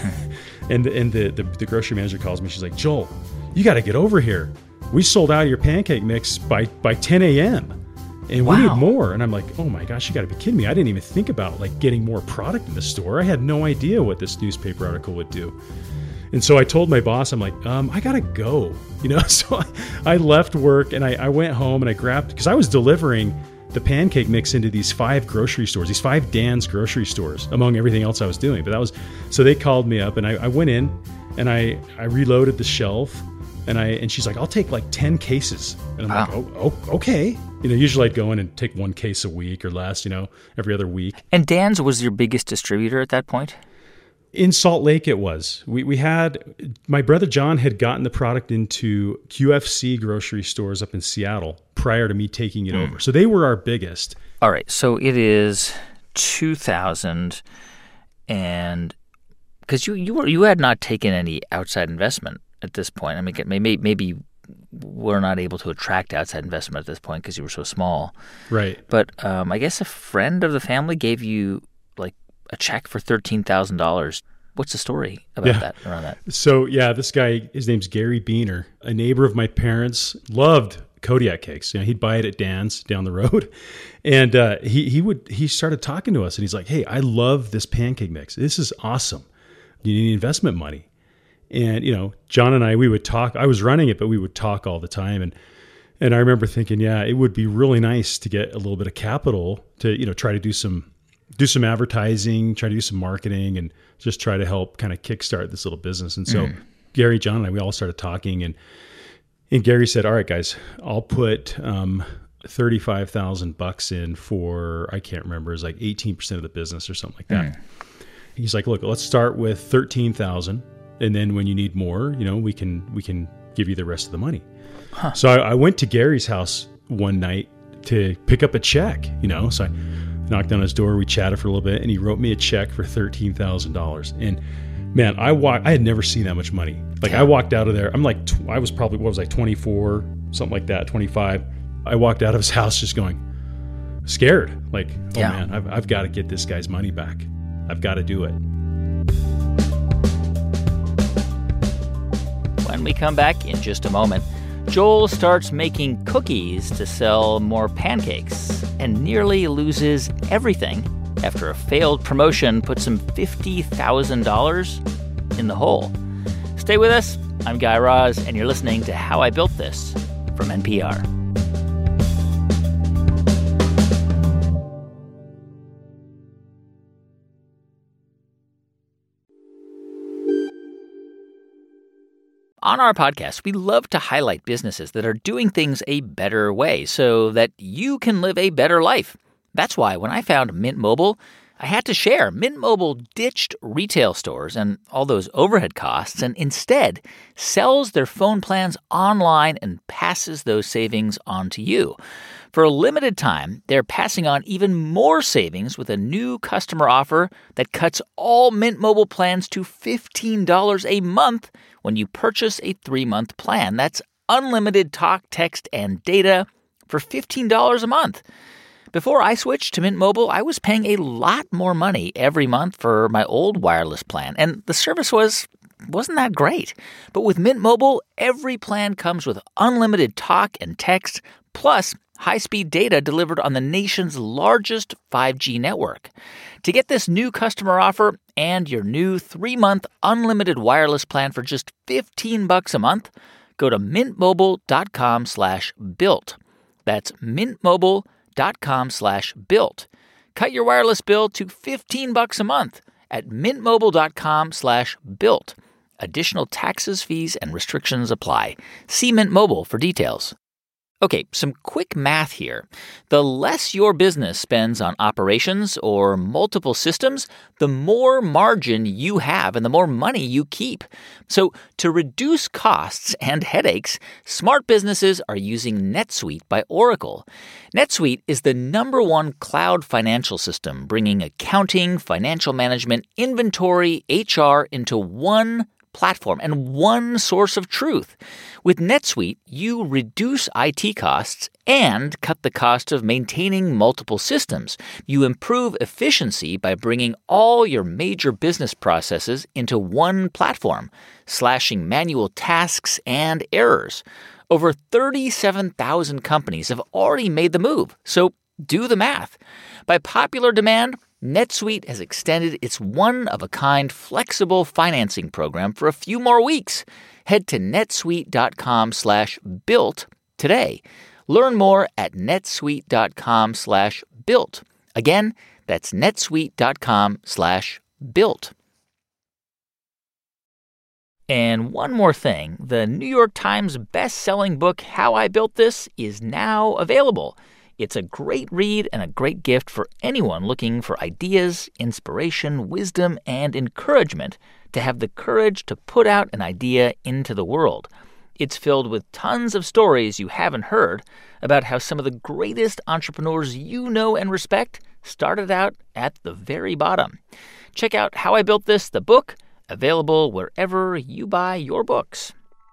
the grocery manager calls me. She's like, Joel, you got to get over here. We sold out of your pancake mix by 10 a.m. and we need more. And I'm like, oh my gosh, you got to be kidding me. I didn't even think about getting more product in the store. I had no idea what this newspaper article would do. And so I told my boss, I'm like, I got to go. So I left work, and I went home, and I grabbed, because I was delivering the pancake mix into these 5 grocery stores, these 5 Dan's grocery stores, among everything else I was doing. But so they called me up, and I went in, and I reloaded the shelf, and she's like, I'll take 10 cases. And I'm like, oh, okay. Usually I'd go in and take 1 case a week or less, every other week. And Dan's was your biggest distributor at that point? In Salt Lake, it was. We had, my brother John had gotten the product into QFC grocery stores up in Seattle prior to me taking it over. So they were our biggest. All right. So it is 2000, and because you had not taken any outside investment at this point. I mean, maybe you were not able to attract outside investment at this point because you were so small. Right. But I guess a friend of the family gave you a check for $13,000. What's the story about that, around that? So this guy, his name's Gary Beaner, a neighbor of my parents, loved Kodiak cakes. He'd buy it at Dan's down the road, and he started talking to us, and he's like, "Hey, I love this pancake mix. This is awesome. You need investment money." And John and I, we would talk. I was running it, but we would talk all the time, and I remember thinking, it would be really nice to get a little bit of capital to try to do some advertising, try to do some marketing, and just try to help kind of kickstart this little business. And so Gary, John, and I, we all started talking, and Gary said, all right, guys, I'll put $35,000 in for, I can't remember, it was 18% of the business or something like that. He's like, look, let's start with $13,000. And then when you need more, we can give you the rest of the money. Huh. So I went to Gary's house one night to pick up a check, so I knocked on his door, we chatted for a little bit, and he wrote me a check for $13,000. And man, I had never seen that much money. I walked out of there, I was probably, 24, something like that, 25. I walked out of his house just going, scared. Man, I've got to get this guy's money back. I've got to do it. When we come back in just a moment, Joel starts making cookies to sell more pancakes and nearly loses everything after a failed promotion puts him $50,000 in the hole. Stay with us. I'm Guy Raz, and you're listening to How I Built This from NPR. On our podcast, we love to highlight businesses that are doing things a better way so that you can live a better life. That's why when I found Mint Mobile, I had to share. Mint Mobile ditched retail stores and all those overhead costs and instead sells their phone plans online and passes those savings on to you. For a limited time, they're passing on even more savings with a new customer offer that cuts all Mint Mobile plans to $15 a month when you purchase a 3-month plan. That's unlimited talk, text, and data for $15 a month. Before I switched to Mint Mobile, I was paying a lot more money every month for my old wireless plan, and the service wasn't that great. But with Mint Mobile, every plan comes with unlimited talk and text, plus high-speed data delivered on the nation's largest 5G network. To get this new customer offer and your new 3-month unlimited wireless plan for just $15 a month, go to mintmobile.com/built. That's mintmobile.com/built. Cut your wireless bill to $15 a month at mintmobile.com/built. Additional taxes, fees, and restrictions apply. See Mint Mobile for details. Okay, some quick math here. The less your business spends on operations or multiple systems, the more margin you have and the more money you keep. So to reduce costs and headaches, smart businesses are using NetSuite by Oracle. NetSuite is the #1 cloud financial system, bringing accounting, financial management, inventory, HR into one platform and one source of truth. With NetSuite, you reduce IT costs and cut the cost of maintaining multiple systems. You improve efficiency by bringing all your major business processes into one platform, slashing manual tasks and errors. Over 37,000 companies have already made the move, so do the math. By popular demand, NetSuite has extended its one-of-a-kind flexible financing program for a few more weeks. Head to netsuite.com/built today. Learn more at netsuite.com/built. Again, that's netsuite.com/built. And one more thing, the New York Times best-selling book, How I Built This, is now available. It's a great read and a great gift for anyone looking for ideas, inspiration, wisdom, and encouragement to have the courage to put out an idea into the world. It's filled with tons of stories you haven't heard about how some of the greatest entrepreneurs you know and respect started out at the very bottom. Check out How I Built This, the book, available wherever you buy your books.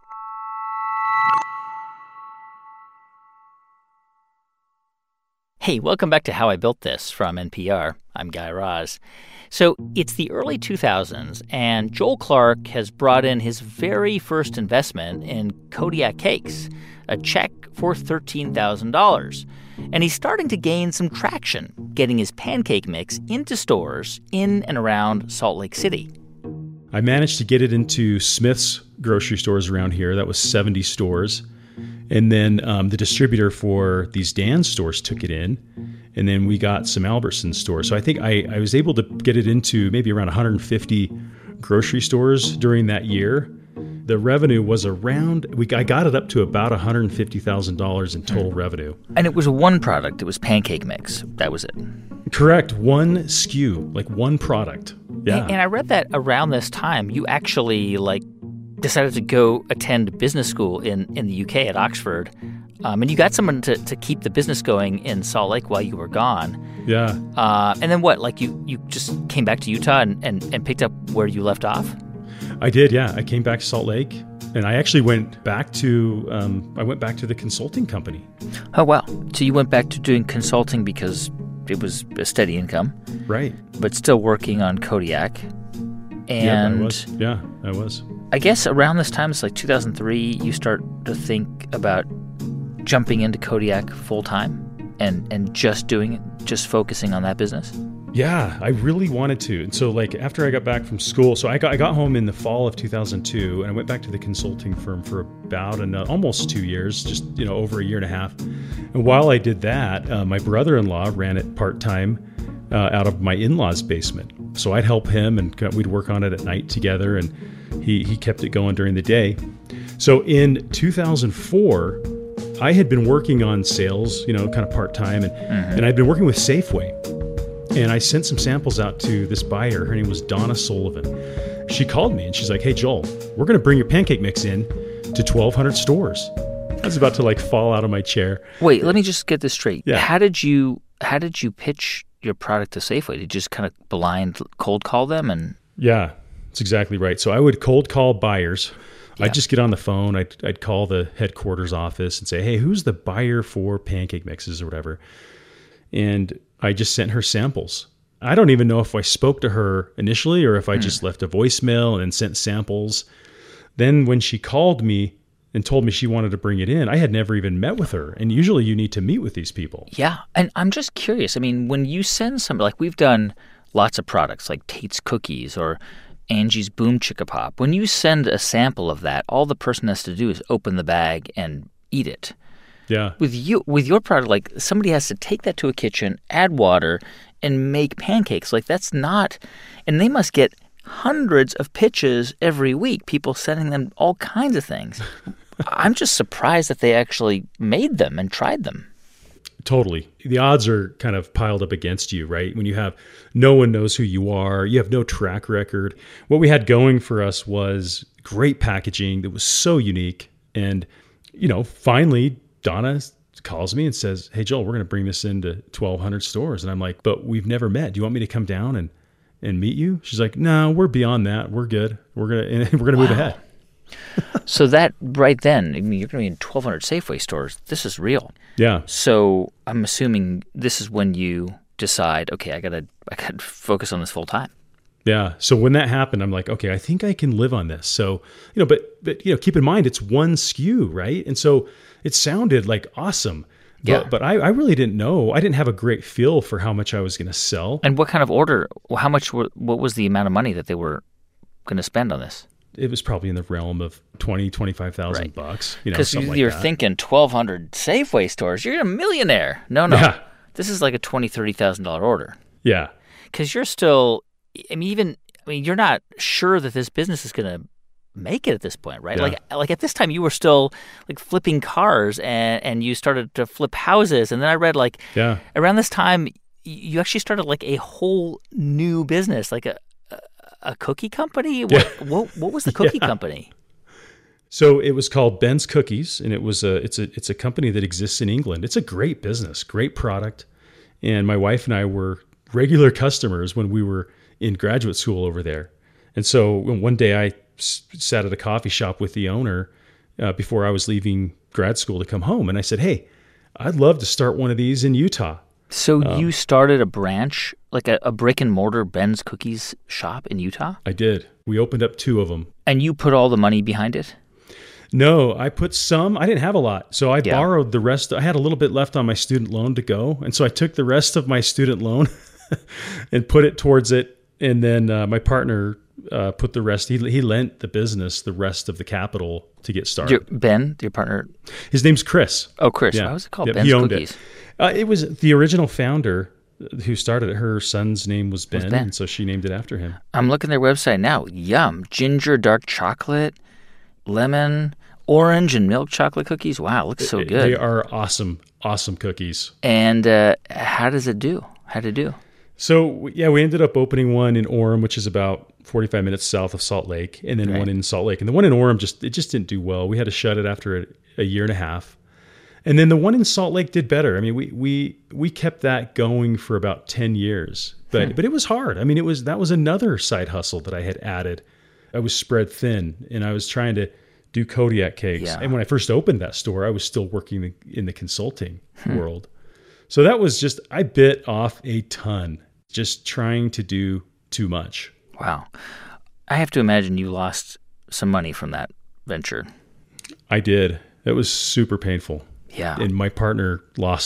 Hey, welcome back to How I Built This from NPR. I'm Guy Raz. So it's the early 2000s, and Joel Clark has brought in his very first investment in Kodiak Cakes, a check for $13,000. And he's starting to gain some traction, getting his pancake mix into stores in and around Salt Lake City. I managed to get it into Smith's grocery stores around here. That was 70 stores. And then the distributor for these Dan's stores took it in, and then we got some Albertsons stores. So I think I was able to get it into maybe around 150 grocery stores during that year. The revenue was around, I got it up to about $150,000 in total revenue. And it was one product. It was pancake mix. That was it. Correct. One SKU, like one product. Yeah. And I read that around this time, you actually decided to go attend business school in the UK at Oxford. And you got someone to keep the business going in Salt Lake while you were gone. Yeah. And then what? You just came back to Utah and picked up where you left off? I did, yeah. I came back to Salt Lake, and I actually went back to the consulting company. Oh, wow. So you went back to doing consulting because it was a steady income. Right. But still working on Kodiak. And I was. I guess around this time, it's like 2003, you start to think about jumping into Kodiak full-time and just doing it, just focusing on that business? Yeah, I really wanted to. And so like after I got back from school, so I got home in the fall of 2002 and I went back to the consulting firm for about almost 2 years, just, over a year and a half. And while I did that, my brother-in-law ran it part-time out of my in-laws' basement. So I'd help him and we'd work on it at night together, and he kept it going during the day. So in 2004, I had been working on sales, kind of part-time, and I'd been working with Safeway. And I sent some samples out to this buyer. Her name was Donna Sullivan. She called me and she's like, "Hey, Joel, we're going to bring your pancake mix in to 1,200 stores." I was about to like fall out of my chair. Wait, let me just get this straight. Yeah. How did you pitch your product to Safeway? Did you just kind of blind cold call them? And Yeah, that's exactly right. So I would cold call buyers. Yeah. I'd just get on the phone. I'd call the headquarters office and say, "Hey, who's the buyer for pancake mixes or whatever?" And I just sent her samples. I don't even know if I spoke to her initially or if I just left a voicemail and then sent samples. Then when she called me and told me she wanted to bring it in, I had never even met with her. And usually you need to meet with these people. yeah, and I'm just curious. I mean, when you send something, like we've done lots of products like Tate's Cookies or Angie's Boom Chicka Pop. When you send a sample of that, all the person has to do is open the bag and eat it. Yeah. With your product, like somebody has to take that to a kitchen, add water, and make pancakes. Like that's not, and they must get hundreds of pitches every week. People sending them all kinds of things. I'm just surprised that they actually made them and tried them. Totally. The odds are kind of piled up against you, right? When you have no one knows who you are, you have no track record. What we had going for us was great packaging that was so unique. And, finally, Donna calls me and says, "Hey, Joel, we're going to bring this into 1,200 stores." And I'm like, "But we've never met. Do you want me to come down and meet you?" She's like, "No, we're beyond that. We're good. We're going to move ahead." So that right then, I mean, you're going to be in 1,200 Safeway stores. This is real. Yeah. So I'm assuming this is when you decide, okay, I got to focus on this full time. Yeah. So when that happened, I'm like, okay, I think I can live on this. So, but keep in mind it's one SKU, right? And so it sounded like awesome. Yeah. But I really didn't know. I didn't have a great feel for how much I was going to sell. And what kind of order, what was the amount of money that they were going to spend on this? It was probably in the realm of $20,000-$25,000 bucks. Because something like you're that. thinking 1,200 Safeway stores, you're a millionaire. No. Yeah. This is like a $20,000-$30,000 order. Yeah. Because you're still, you're not sure that this business is going to make it at this point, right? Yeah. Like at this time, you were still like flipping cars and you started to flip houses. And then I read around this time, you actually started like a whole new business, like a cookie company. What was the cookie company? So it was called Ben's Cookies, and it's a company that exists in England. It's a great business, great product, and my wife and I were regular customers when we were in graduate school over there. And so one day I sat at a coffee shop with the owner before I was leaving grad school to come home, and I said, "Hey, I'd love to start one of these in Utah." So you started a branch, like a brick and mortar Ben's Cookies shop in Utah? I did. We opened up 2 of them. And you put all the money behind it? No, I put some. I didn't have a lot. So I borrowed the rest. I had a little bit left on my student loan to go. And so I took the rest of my student loan and put it towards it. And then my partner put the rest. He lent the business the rest of the capital to get started. Your partner? His name's Chris. Oh, Chris. Yeah. Why was it called Yep, Ben's he owned Cookies? It was the original founder who started it. Her son's name was Ben, Ben. and so she named it after him. I'm looking at their website now. Yum. Ginger dark chocolate, lemon, orange, and milk chocolate cookies. Wow, it looks so good. They are awesome, awesome cookies. And how does it do? How did it do? So, we ended up opening one in Orem, which is about 45 minutes south of Salt Lake, and then one in Salt Lake. And the one in Orem just didn't do well. We had to shut it after a year and a half. And then the one in Salt Lake did better. I mean, we kept that going for about 10 years, but it was hard. I mean, that was another side hustle that I had added. I was spread thin, and I was trying to do Kodiak cakes. Yeah. And when I first opened that store, I was still working in the consulting world. So that was I bit off a ton, just trying to do too much. Wow. I have to imagine you lost some money from that venture. I did. It was super painful. Yeah. And my partner lost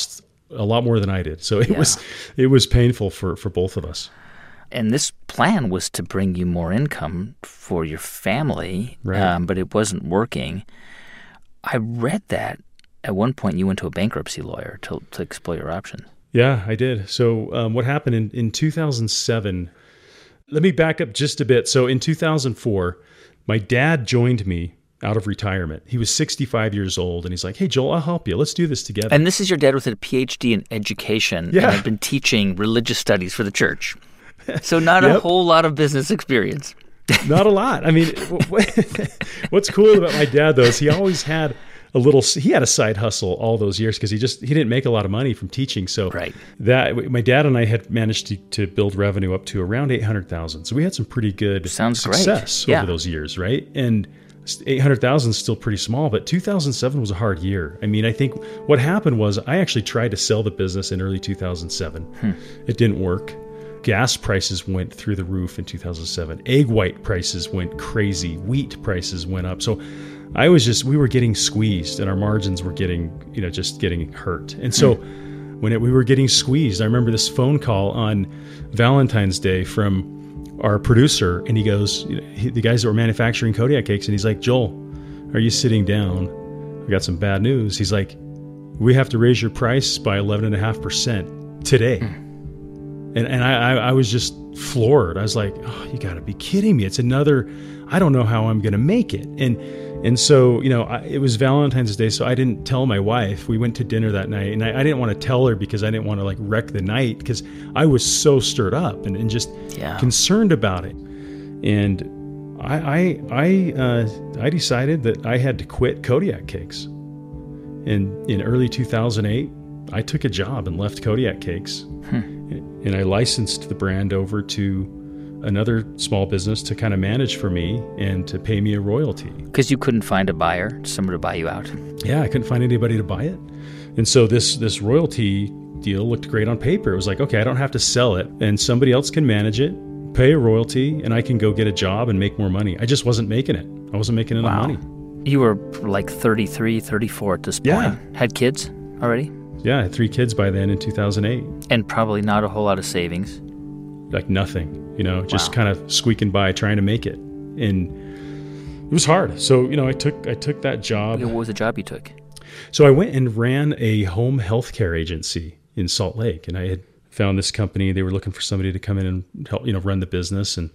a lot more than I did. So it was painful for both of us. And this plan was to bring you more income for your family, Right. But it wasn't working. I read that at one point you went to a bankruptcy lawyer to explore your options. Yeah, I did. So what happened in 2007, let me back up just a bit. So in 2004, my dad joined me out of retirement. He was 65 years old, and he's like, hey, Joel, I'll help you. Let's do this together. And this is your dad with a PhD in education Yeah. and had been teaching religious studies for the church. So not a whole lot of business experience. Not a lot. I mean, what's cool about my dad, though, is he always had he had a side hustle all those years because he didn't make a lot of money from teaching. So Right. that my dad and I had managed to build revenue up to around 800,000. So we had some pretty good Sounds great. success Yeah. over those years, right? And 800,000 is still pretty small, but 2007 was a hard year. I mean, I think what happened was I actually tried to sell the business in early 2007. It didn't work. Gas prices went through the roof in 2007. Egg white prices went crazy. Wheat prices went up. So we were getting squeezed, and our margins were getting hurt. And so when we were getting squeezed, I remember this phone call on Valentine's Day from our producer, and he goes, the guys that were manufacturing Kodiak cakes, and he's like, Joel, are you sitting down? I got some bad news. He's like, we have to raise your price by 11.5% today. And I was just floored. I was like, oh, you got to be kidding me. It's another, I don't know how I'm going to make it. And so, it was Valentine's Day, so I didn't tell my wife. We went to dinner that night, and I didn't want to tell her because I didn't want to wreck the night because I was so stirred up and just concerned about it. And I decided that I had to quit Kodiak Cakes. And in early 2008, I took a job and left Kodiak Cakes. And I licensed the brand over to another small business to kind of manage for me and to pay me a royalty. Because you couldn't find a buyer, someone to buy you out. Yeah, I couldn't find anybody to buy it. And so this royalty deal looked great on paper. It was like, okay, I don't have to sell it, and somebody else can manage it, pay a royalty, and I can go get a job and make more money. I just wasn't making it. I wasn't making enough money. You were like 33, 34 at this point. Yeah. Had kids already? Yeah, I had 3 kids by then in 2008. And probably not a whole lot of savings. Like nothing, just kind of squeaking by trying to make it. And it was hard. So, I took that job. What was the job you took? So I went and ran a home healthcare agency in Salt Lake, and I had found this company. They were looking for somebody to come in and help, run the business. And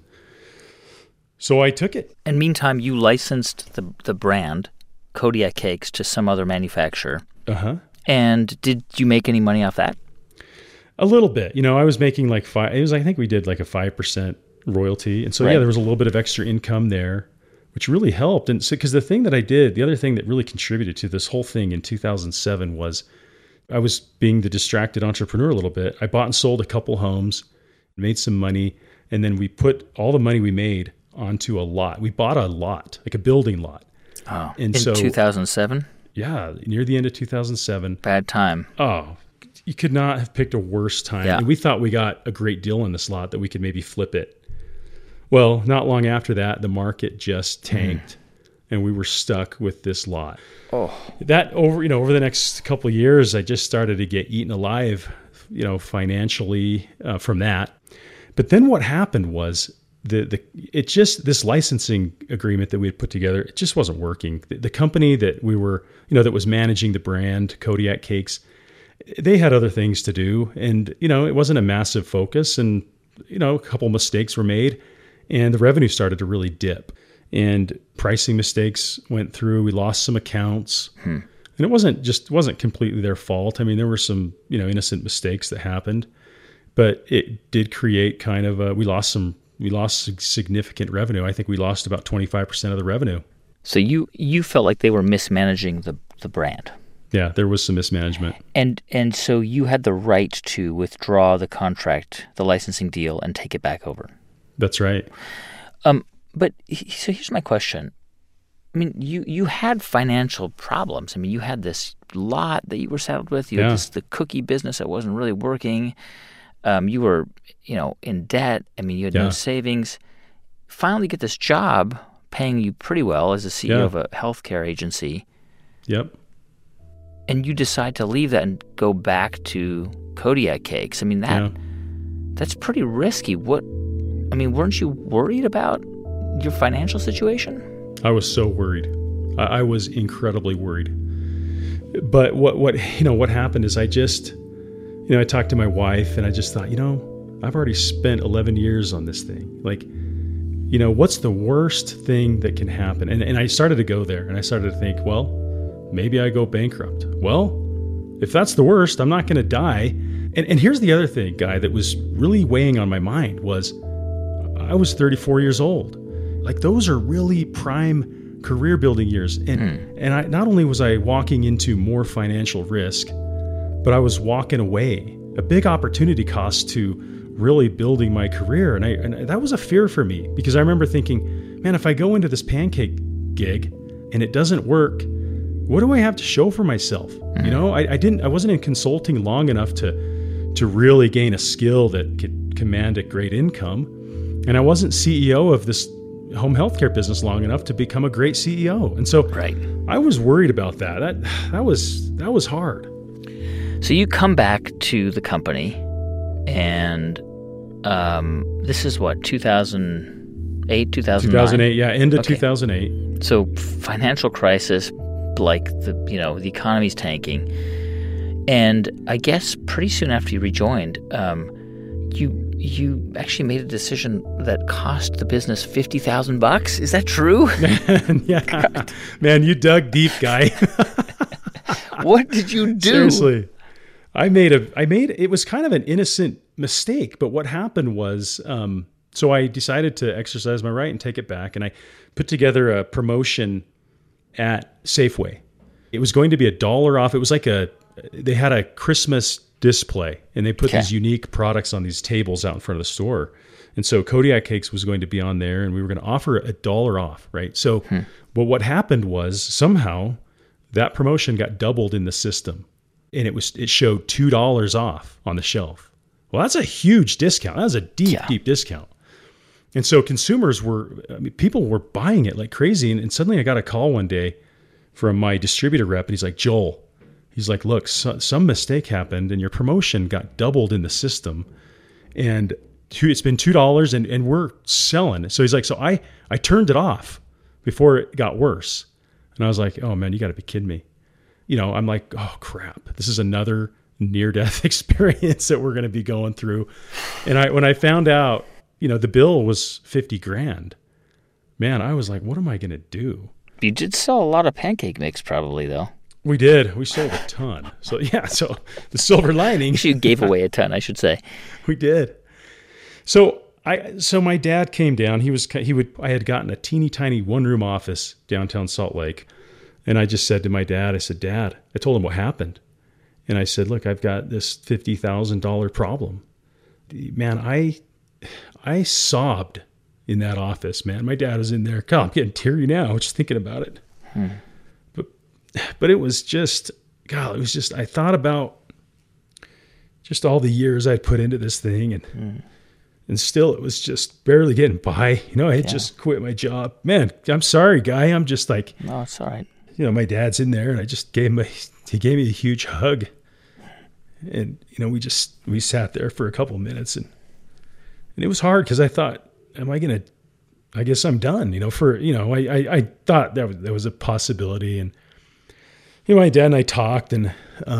so I took it. And meantime, you licensed the brand Kodiak Cakes to some other manufacturer. Uh-huh. And did you make any money off that? A little bit. I was making I think we did like a 5% royalty. And so, Right. there was a little bit of extra income there, which really helped. And so, because the other thing that really contributed to this whole thing in 2007 was I was being the distracted entrepreneur a little bit. I bought and sold a couple homes, made some money, and then we put all the money we made onto a lot. We bought a lot, like a building lot. Oh, And in so- 2007? Yeah, near the end of 2007. Bad time. Oh, you could not have picked a worse time. Yeah. And we thought we got a great deal on this lot that we could maybe flip it. Well, not long after that, the market just tanked, and we were stuck with this lot. Oh. That over the next couple of years, I just started to get eaten alive, financially from that. But then what happened was this licensing agreement that we had put together, it just wasn't working. The company that we were, that was managing the brand Kodiak Cakes, they had other things to do, and it wasn't a massive focus, and a couple mistakes were made, and the revenue started to really dip, and pricing mistakes went through. We lost some accounts, and it wasn't completely their fault. I mean, there were some innocent mistakes that happened, but it did create kind of we lost significant revenue. I think we lost about 25% of the revenue. So you felt like they were mismanaging the brand. Yeah, there was some mismanagement. And so you had the right to withdraw the contract, the licensing deal, and take it back over. That's right. But so here's my question. I mean, you had financial problems. I mean, you had this lot that you were saddled with. You had the cookie business that wasn't really working. You were, in debt. I mean, you had no savings. Finally get this job paying you pretty well as a CEO of a healthcare agency. Yep. and you decide to leave that and go back to Kodiak Cakes. I mean, that's pretty risky. Weren't you worried about your financial situation? I was so worried. I was incredibly worried. But what happened is I talked to my wife and I just thought, I've already spent 11 years on this thing. Like, what's the worst thing that can happen? And I started to go there and I started to think, well, maybe I go bankrupt. Well, if that's the worst, I'm not going to die. And here's the other thing, Guy, that was really weighing on my mind was I was 34 years old. Like, those are really prime career building years. And I not only was I walking into more financial risk, but I was walking away a big opportunity cost to really building my career. And that was a fear for me because I remember thinking, man, if I go into this pancake gig and it doesn't work, what do I have to show for myself? I wasn't in consulting long enough to really gain a skill that could command a great income. And I wasn't CEO of this home healthcare business long enough to become a great CEO. And so I was worried about that. That was hard. So you come back to the company and this is what, 2008, 2009? 2008, yeah, end of 2008. So financial crisis, like the economy's tanking. And I guess pretty soon after you rejoined, you actually made a decision that cost the business $50,000. Is that true? Yeah, man, you dug deep, Guy. What did you do? Seriously, I made it was kind of an innocent mistake, but what happened was, so I decided to exercise my right and take it back, and I put together a promotion at Safeway. It was going to be $1 off. It was like they had a Christmas display and they put these unique products on these tables out in front of the store. And so Kodiak Cakes was going to be on there and we were going to offer $1 off, right? So, but what happened was somehow that promotion got doubled in the system and it showed $2 off on the shelf. Well, that's a huge discount. That was a deep discount. And so people were buying it like crazy. And suddenly I got a call one day from my distributor rep and he's like, Joel, he's like, look, some mistake happened and your promotion got doubled in the system and it's been $2 and we're selling. So he's like, so I turned it off before it got worse. And I was like, oh man, you gotta be kidding me. I'm like, oh crap, this is another near-death experience that we're going to be going through. And when I found out, the bill was $50,000, man, I was like, what am I going to do? You did sell a lot of pancake mix probably, though. We did. We sold a ton. So yeah, so the silver lining. You gave away a ton, I should say. We did. So my dad came down. I had gotten a teeny tiny one-room office downtown Salt Lake. And I just said to my dad, I said, Dad, I told him what happened. And I said, look, I've got this $50,000 problem. Man, I sobbed in that office, man. My dad was in there. God, I'm getting teary now just thinking about it. But it was just, God, I thought about just all the years I'd put into this thing and still it was just barely getting by. I had just quit my job. Man, I'm sorry, Guy. I'm just like, no, it's all right. My dad's in there and I just he gave me a huge hug. And, we sat there for a couple of minutes and it was hard because I thought, I guess I'm done, I thought that was a possibility. And, my dad and I talked and,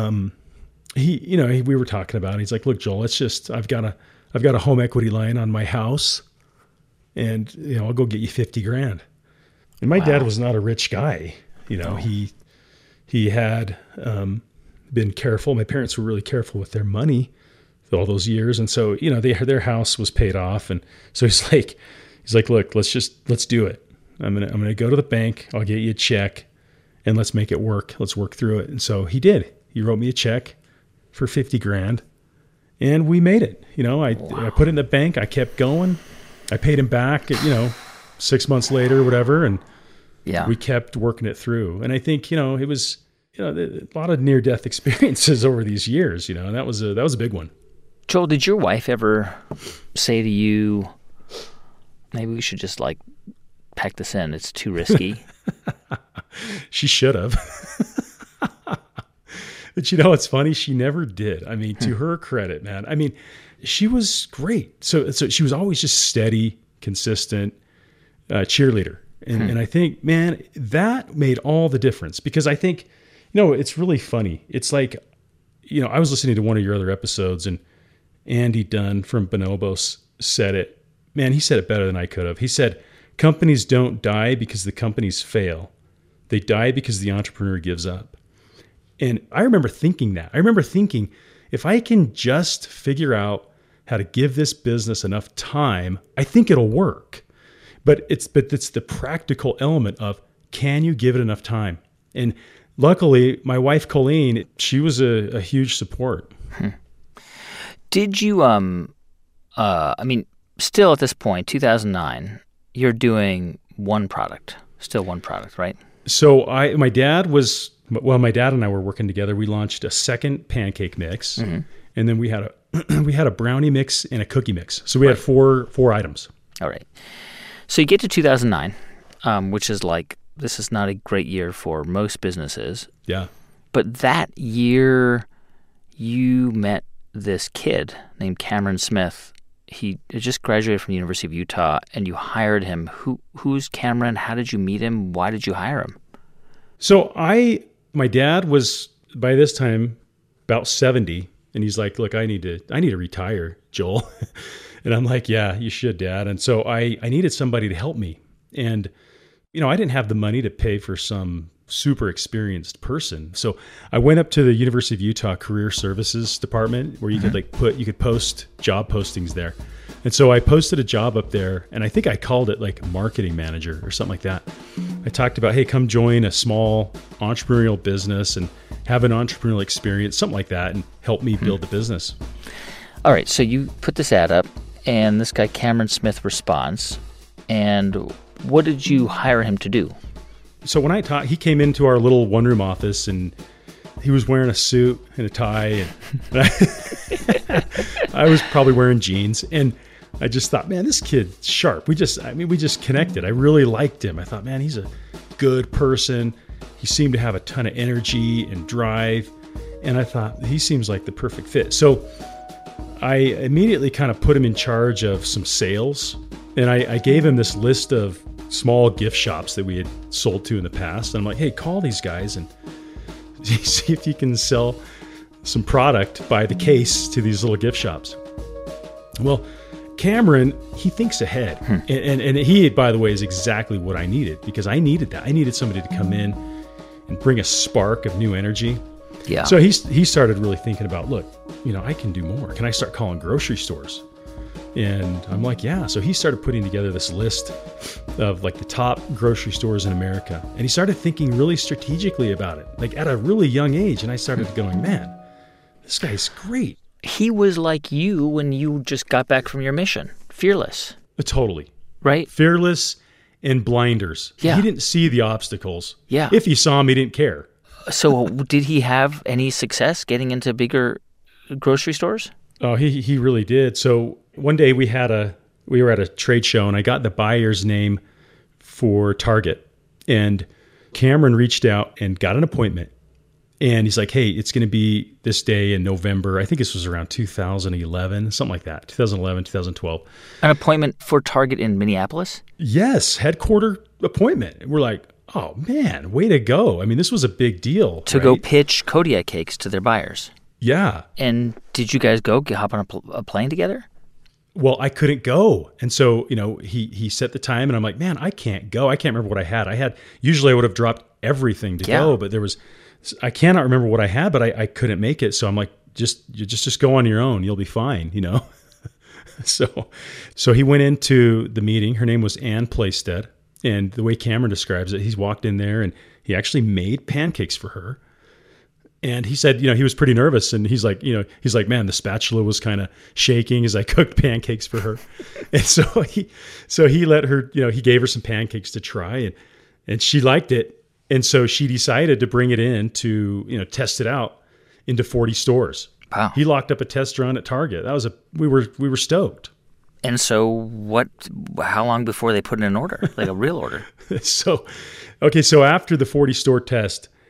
we were talking about it. He's like, look, Joel, I've got a home equity line on my house and, I'll go get you $50,000. And my dad was not a rich guy. He had, been careful. My parents were really careful with their money for all those years. And so, their house was paid off. And so he's like, look, let's do it. I'm going to go to the bank. I'll get you a check and let's make it work. Let's work through it. And so he did. He wrote me a check for $50,000 and we made it. I put it in the bank. I kept going. I paid him back, 6 months later or whatever. And we kept working it through. And I think, it was, a lot of near-death experiences over these years, and that was a big one. Joel, did your wife ever say to you, maybe we should just pack this in, it's too risky? She should have. But you know what's funny? She never did. I mean, to her credit, man. I mean, she was great. So she was always just steady, consistent cheerleader. And I think, man, that made all the difference, because I think, it's really funny. It's like, I was listening to one of your other episodes, and Andy Dunn from Bonobos said it. Man, he said it better than I could have. He said, companies don't die because the companies fail. They die because the entrepreneur gives up. And I remember thinking that. I remember thinking, if I can just figure out how to give this business enough time, I think it'll work. But it's the practical element of, can you give it enough time? And luckily, my wife, Colleen, she was a huge support. Did you, still at this point, 2009, you're doing one product, right? So my dad and I were working together. We launched a second pancake mix, and then we had a brownie mix and a cookie mix. So we had four items. All right. So you get to 2009, which is like, this is not a great year for most businesses. Yeah. But that year, you met this kid named Cameron Smith. He just graduated from the University of Utah, and you hired him. Who's Cameron? How did you meet him? Why did you hire him? So my dad was, by this time, about 70, and he's like, look, I need to retire, Joel. And I'm like, yeah, you should, Dad. And so I needed somebody to help me. And, I didn't have the money to pay for some super experienced person. So I went up to the University of Utah Career Services Department, where you could post job postings there. And so I posted a job up there, and I think I called it like marketing manager or something like that. I talked about, hey, come join a small entrepreneurial business and have an entrepreneurial experience, something like that, and help me build the business. All right, so you put this ad up, and this guy Cameron Smith responds. And what did you hire him to do? So when he came into our little one-room office, and he was wearing a suit and a tie, and I was probably wearing jeans, and I just thought, man, this kid's sharp. We just connected. I really liked him. I thought, man, he's a good person. He seemed to have a ton of energy and drive, and I thought, he seems like the perfect fit. So I immediately kind of put him in charge of some sales, and I gave him this list of small gift shops that we had sold to in the past. And I'm like, hey, call these guys and see if you can sell some product by the case to these little gift shops. Well, Cameron, he thinks ahead. And he, by the way, is exactly what I needed, because I needed that. I needed somebody to come in and bring a spark of new energy. Yeah. So he started really thinking about, look, I can do more. Can I start calling grocery stores? And I'm like, yeah. So he started putting together this list of like the top grocery stores in America. And he started thinking really strategically about it, like at a really young age. And I started going, man, this guy's great. He was like you when you just got back from your mission. Fearless. Totally. Right? Fearless and blinders. Yeah. He didn't see the obstacles. Yeah. If he saw them, he didn't care. So did he have any success getting into bigger grocery stores? Oh, he really did. So one day we were at a trade show, and I got the buyer's name for Target, and Cameron reached out and got an appointment, and he's like, hey, it's going to be this day in November. I think this was around 2011, something like that. 2011, 2012. An appointment for Target in Minneapolis? Yes. Headquarter appointment. And we're like, oh man, way to go. I mean, this was a big deal. To go pitch Kodiak cakes to their buyers. Yeah. And did you guys hop on a plane together? Well, I couldn't go. And so, he set the time, and I'm like, man, I can't go. I can't remember what I had. Usually I would have dropped everything to go, but I cannot remember what I had, but I couldn't make it. So I'm like, just go on your own. You'll be fine, So he went into the meeting. Her name was Ann Playstead. And the way Cameron describes it, he's walked in there and he actually made pancakes for her. And he said, he was pretty nervous, and he's like, man, the spatula was kind of shaking as I cooked pancakes for her. And so he let her, he gave her some pancakes to try, and she liked it. And so she decided to bring it in to, test it out into 40 stores. Wow. He locked up a test run at Target. We were stoked. And so how long before they put in an order, like a real order? So after the 40 store test,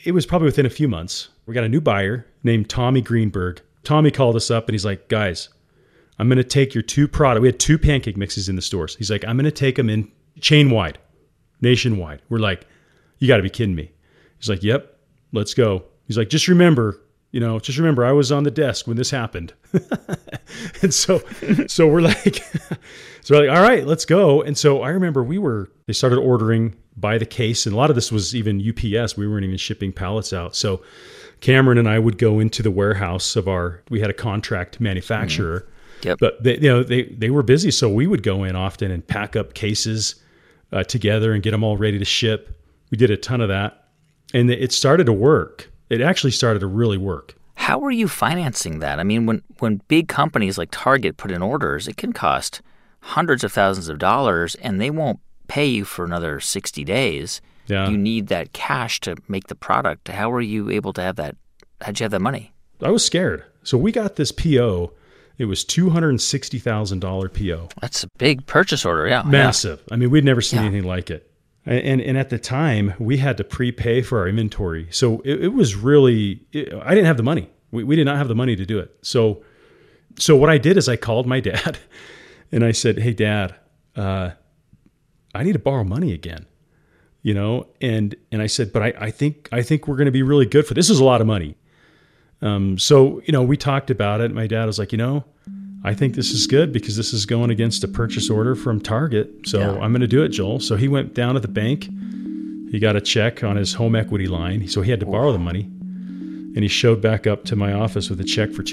it was probably within a few months. We got a new buyer named Tommy Greenberg. Tommy called us up and he's like, guys, I'm going to take your 2 products. We had 2 pancake mixes in the stores. He's like, I'm going to take them in chain wide, nationwide. We're like, you got to be kidding me. He's like, yep, let's go. He's like, just remember, I was on the desk when this happened. And so we're like, all right, let's go. And so I remember they started ordering by the case. And a lot of this was even UPS. We weren't even shipping pallets out. So Cameron and I would go into the warehouse we had a contract manufacturer. Yep. But they were busy. So we would go in often and pack up cases together and get them all ready to ship. We did a ton of that. And it started to work. It actually started to really work. How are you financing that? I mean, when big companies like Target put in orders, it can cost hundreds of thousands of dollars, and they won't pay you for another 60 days. Yeah. You need that cash to make the product. How were you able to have that? How'd you have that money? I was scared. So we got this PO. It was $260,000 PO. That's a big purchase order, yeah. Massive. Yeah. I mean, we'd never seen anything like it. And at the time, we had to prepay for our inventory. So it was really, I didn't have the money. We did not have the money to do it. So what I did is I called my dad and I said, hey, Dad, I need to borrow money again. And I said, but I think we're going to be really good for this. Is a lot of money. So we talked about it. My dad was like, I think this is good because this is going against a purchase order from Target. So I'm going to do it, Joel. So he went down to the bank. He got a check on his home equity line. So he had to borrow the money. And he showed back up to my office with a check for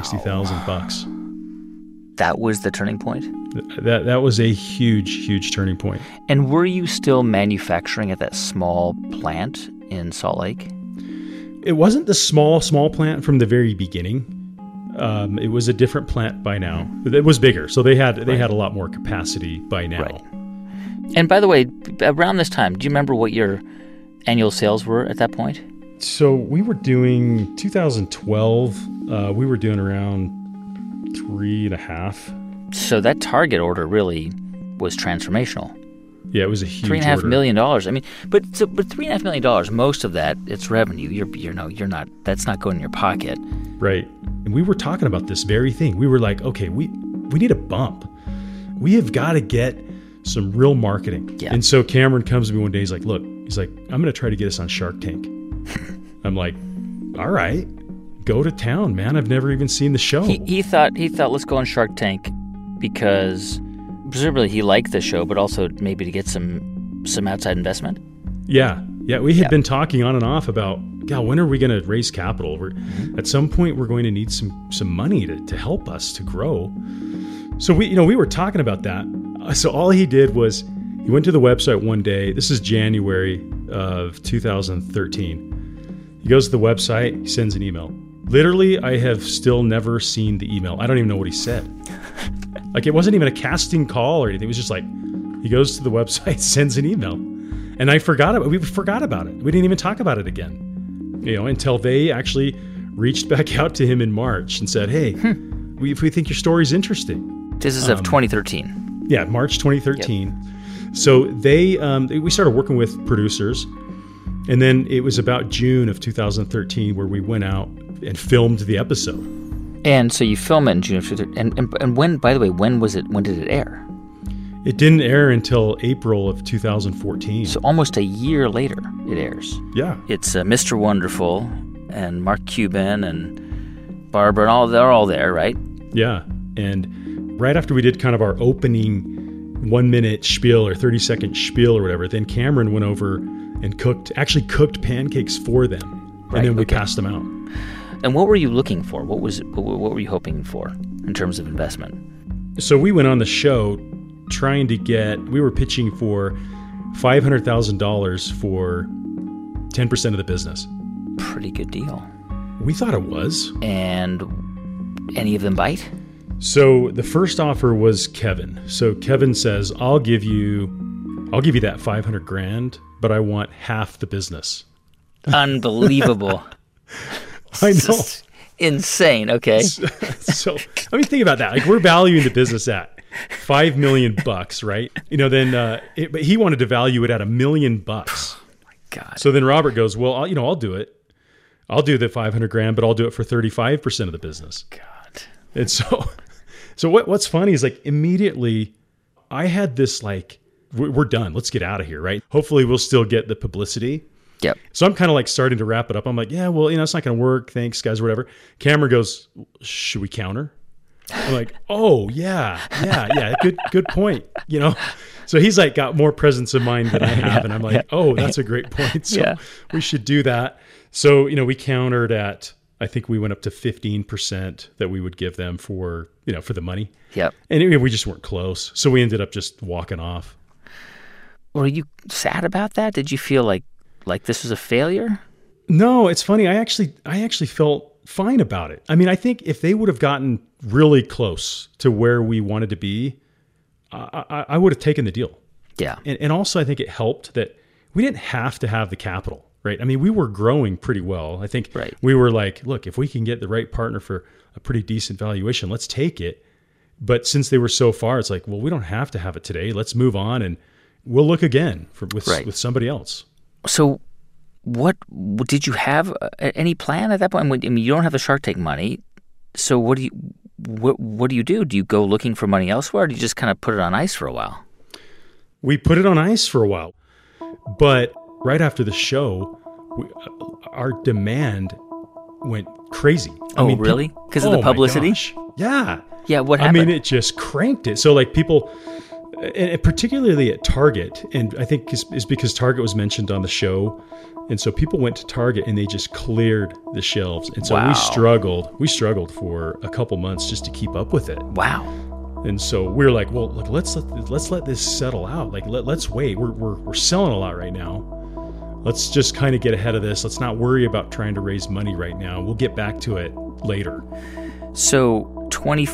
$260,000. That was the turning point? That was a huge, huge turning point. And were you still manufacturing at that small plant in Salt Lake? It wasn't the small plant from the very beginning. It was a different plant by now. It was bigger, so they had a lot more capacity by now. Right. And by the way, around this time, do you remember what your annual sales were at that point? So we were doing 2012. We were doing around 3.5. So that Target order really was transformational. Yeah, it was a huge $3.5 million. I mean, but $3.5 million, most of that, it's revenue. You're not. That's not going in your pocket. Right. And we were talking about this very thing. We were like, okay, we need a bump. We have got to get some real marketing. Yeah. And so Cameron comes to me one day. He's like, I'm going to try to get us on Shark Tank. I'm like, all right, go to town, man. I've never even seen the show. He thought let's go on Shark Tank because presumably he liked the show, but also maybe to get some outside investment. Yeah. We had been talking on and off about, God, when are we going to raise capital? At some point, we're going to need some money to help us to grow. So we were talking about that. So all he did was he went to the website one day. This is January of 2013. He goes to the website, he sends an email. Literally, I have still never seen the email. I don't even know what he said. Like, it wasn't even a casting call or anything. It was just like, he goes to the website, sends an email. And we forgot about it. We didn't even talk about it again, until they actually reached back out to him in March and said, hey, we think your story's interesting. This is of 2013. Yeah, March 2013. Yep. So we started working with producers. And then it was about June of 2013 where we went out and filmed the episode. And so you film it in June of 2013. And when, by the way, when did it air? It didn't air until April of 2014. So almost a year later it airs. Yeah. It's Mr. Wonderful and Mark Cuban and Barbara and they're all there, right? Yeah. And right after we did kind of our opening 1-minute spiel or 30-second spiel or whatever, then Cameron went over and cooked pancakes for them. Right, and then we passed them out. And what were you looking for? What were you hoping for in terms of investment? So we went on the show we were pitching for $500,000 for 10% of the business. Pretty good deal. We thought it was. And any of them bite? So the first offer was Kevin. So Kevin says, I'll give you that $500,000, but I want half the business. Unbelievable. I know. Insane. Okay. So I mean, think about that. Like, we're valuing the business at $5 million, right? Then, but he wanted to value it at $1 million. God. So then Robert goes, well, I'll do it. I'll do the $500,000, but I'll do it for 35% of the business. God. And so what's funny is like immediately I had this like, we're done. Let's get out of here, right? Hopefully we'll still get the publicity. Yep. So I'm kind of like starting to wrap it up. I'm like, yeah, well, it's not going to work. Thanks, guys, whatever. Cameron goes, should we counter? I'm like, oh, yeah. Good point. So he's like got more presence of mind than I have. And I'm like, oh, that's a great point. So we should do that. So, we countered at, I think we went up to 15% that we would give them for the money. Yep. And we just weren't close. So we ended up just walking off. Were you sad about that? Did you feel like this was a failure? No, it's funny. I actually felt fine about it. I mean, I think if they would have gotten really close to where we wanted to be, I would have taken the deal. Yeah. And also I think it helped that we didn't have to have the capital, right? I mean, we were growing pretty well. I think we were like, look, if we can get the right partner for a pretty decent valuation, let's take it. But since they were so far, it's like, well, we don't have to have it today. Let's move on and we'll look again with somebody else. So what did you have any plan at that point? I mean, you don't have the Shark Tank money. So what do you do? Do you go looking for money elsewhere, or do you just kind of put it on ice for a while? We put it on ice for a while. But right after the show, our demand went crazy. I mean, really? Because of the publicity? Yeah. Yeah, what happened? I mean, it just cranked it. So like people, and particularly at Target, and I think is because Target was mentioned on the show. And so people went to Target and they just cleared the shelves. And so we struggled for a couple months just to keep up with it. Wow. And so we were like, well, look, let's let this settle out. Like, let's wait. We're selling a lot right now. Let's just kind of get ahead of this. Let's not worry about trying to raise money right now. We'll get back to it later. So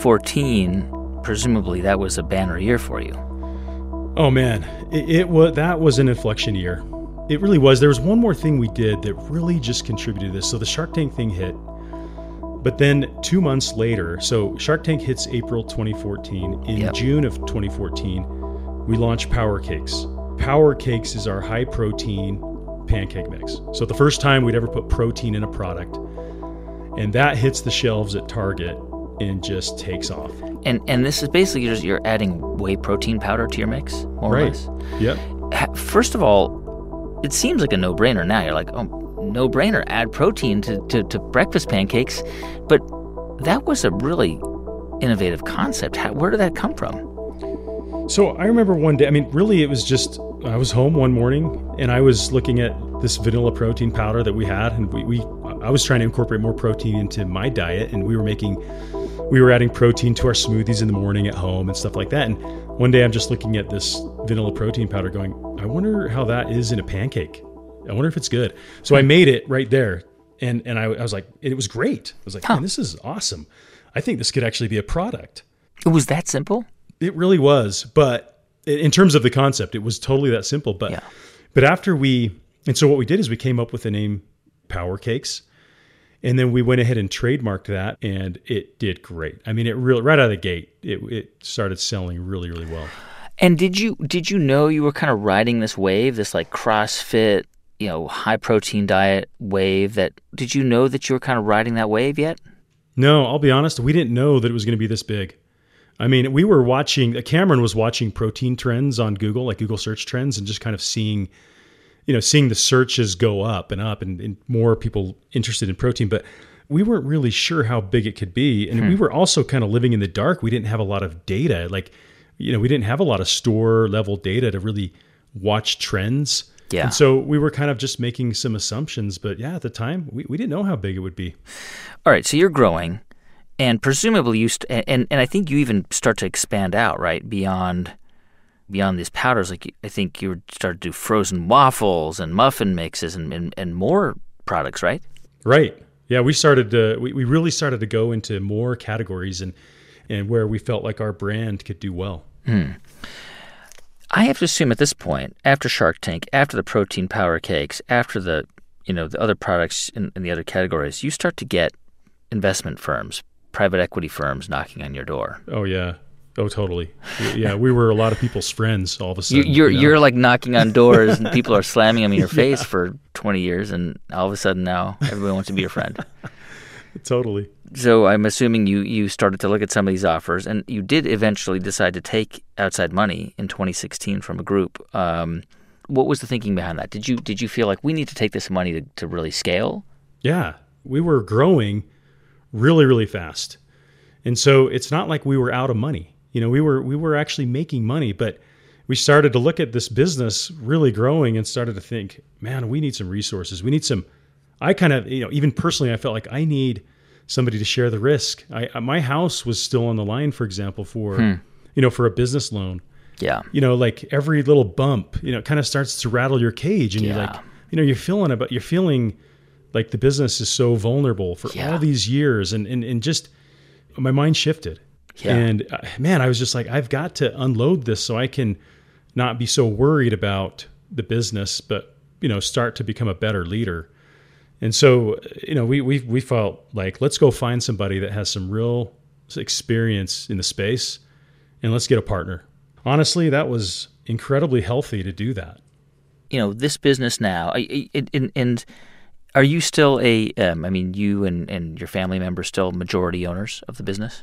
2014, presumably that was a banner year for you. Oh man, that was an inflection year. It really was. There was one more thing we did that really just contributed to this. So the Shark Tank thing hit, but then 2 months later, so Shark Tank hits April 2014. In June of 2014, we launched Power Cakes. Power Cakes is our high protein pancake mix. So the first time we'd ever put protein in a product, and that hits the shelves at Target and just takes off. And this is basically you're adding whey protein powder to your mix, more or less. Yep. First of all, it seems like a no-brainer now. You're like, oh, no-brainer, add protein to breakfast pancakes. But that was a really innovative concept. Where did that come from? So I remember one day, I mean, really it was just, I was home one morning and I was looking at this vanilla protein powder that we had, and I was trying to incorporate more protein into my diet, and we were adding protein to our smoothies in the morning at home and stuff like that. And one day I'm just looking at this vanilla protein powder going, I wonder how that is in a pancake. I wonder if it's good. So I made it right there. And I was like, it was great. I was like, man, this is awesome. I think this could actually be a product. It was that simple? It really was. But in terms of the concept, it was totally that simple. But so what we did is we came up with the name Power Cakes. And then we went ahead and trademarked that, and it did great. I mean, right out of the gate, it started selling really, really well. And did you know you were kind of riding this wave, this like CrossFit, high protein diet wave? Did you know that you were kind of riding that wave yet? No, I'll be honest. We didn't know that it was going to be this big. I mean, Cameron was watching protein trends on Google, like Google search trends, and just kind of seeing the searches go up and more people interested in protein, but we weren't really sure how big it could be. And we were also kind of living in the dark. We didn't have a lot of data. We didn't have a lot of store level data to really watch trends. Yeah. And so we were kind of just making some assumptions, but at the time we didn't know how big it would be. All right. So you're growing, and presumably and I think you even start to expand out, right? Beyond these powders, like I think you started to do frozen waffles and muffin mixes and more products, right? Right. Yeah, we really started to go into more categories and where we felt like our brand could do well. I have to assume at this point, after Shark Tank, after the protein Power Cakes, after the other products in the other categories, you start to get investment firms, private equity firms knocking on your door. Oh yeah. Oh, totally. Yeah, we were a lot of people's friends all of a sudden. You're like knocking on doors and people are slamming them in your face for 20 years, and all of a sudden now everyone wants to be your friend. Totally. So I'm assuming you started to look at some of these offers, and you did eventually decide to take outside money in 2016 from a group. What was the thinking behind that? Did you feel like we need to take this money to really scale? Yeah, we were growing really, really fast. And so it's not like we were out of money. We were actually making money, but we started to look at this business really growing and started to think, man, we need some resources. We need some, I kind of, even personally, I felt like I need somebody to share the risk. My house was still on the line, for example, for a business loan. Yeah. Like every little bump, it kind of starts to rattle your cage, and you're like, you're feeling like the business is so vulnerable for all these years, and just my mind shifted. Yeah. And man, I was just like, I've got to unload this so I can not be so worried about the business, but start to become a better leader. And so, we felt like, let's go find somebody that has some real experience in the space, and let's get a partner. Honestly, that was incredibly healthy to do that. This business now, and are you still you and your family members still majority owners of the business?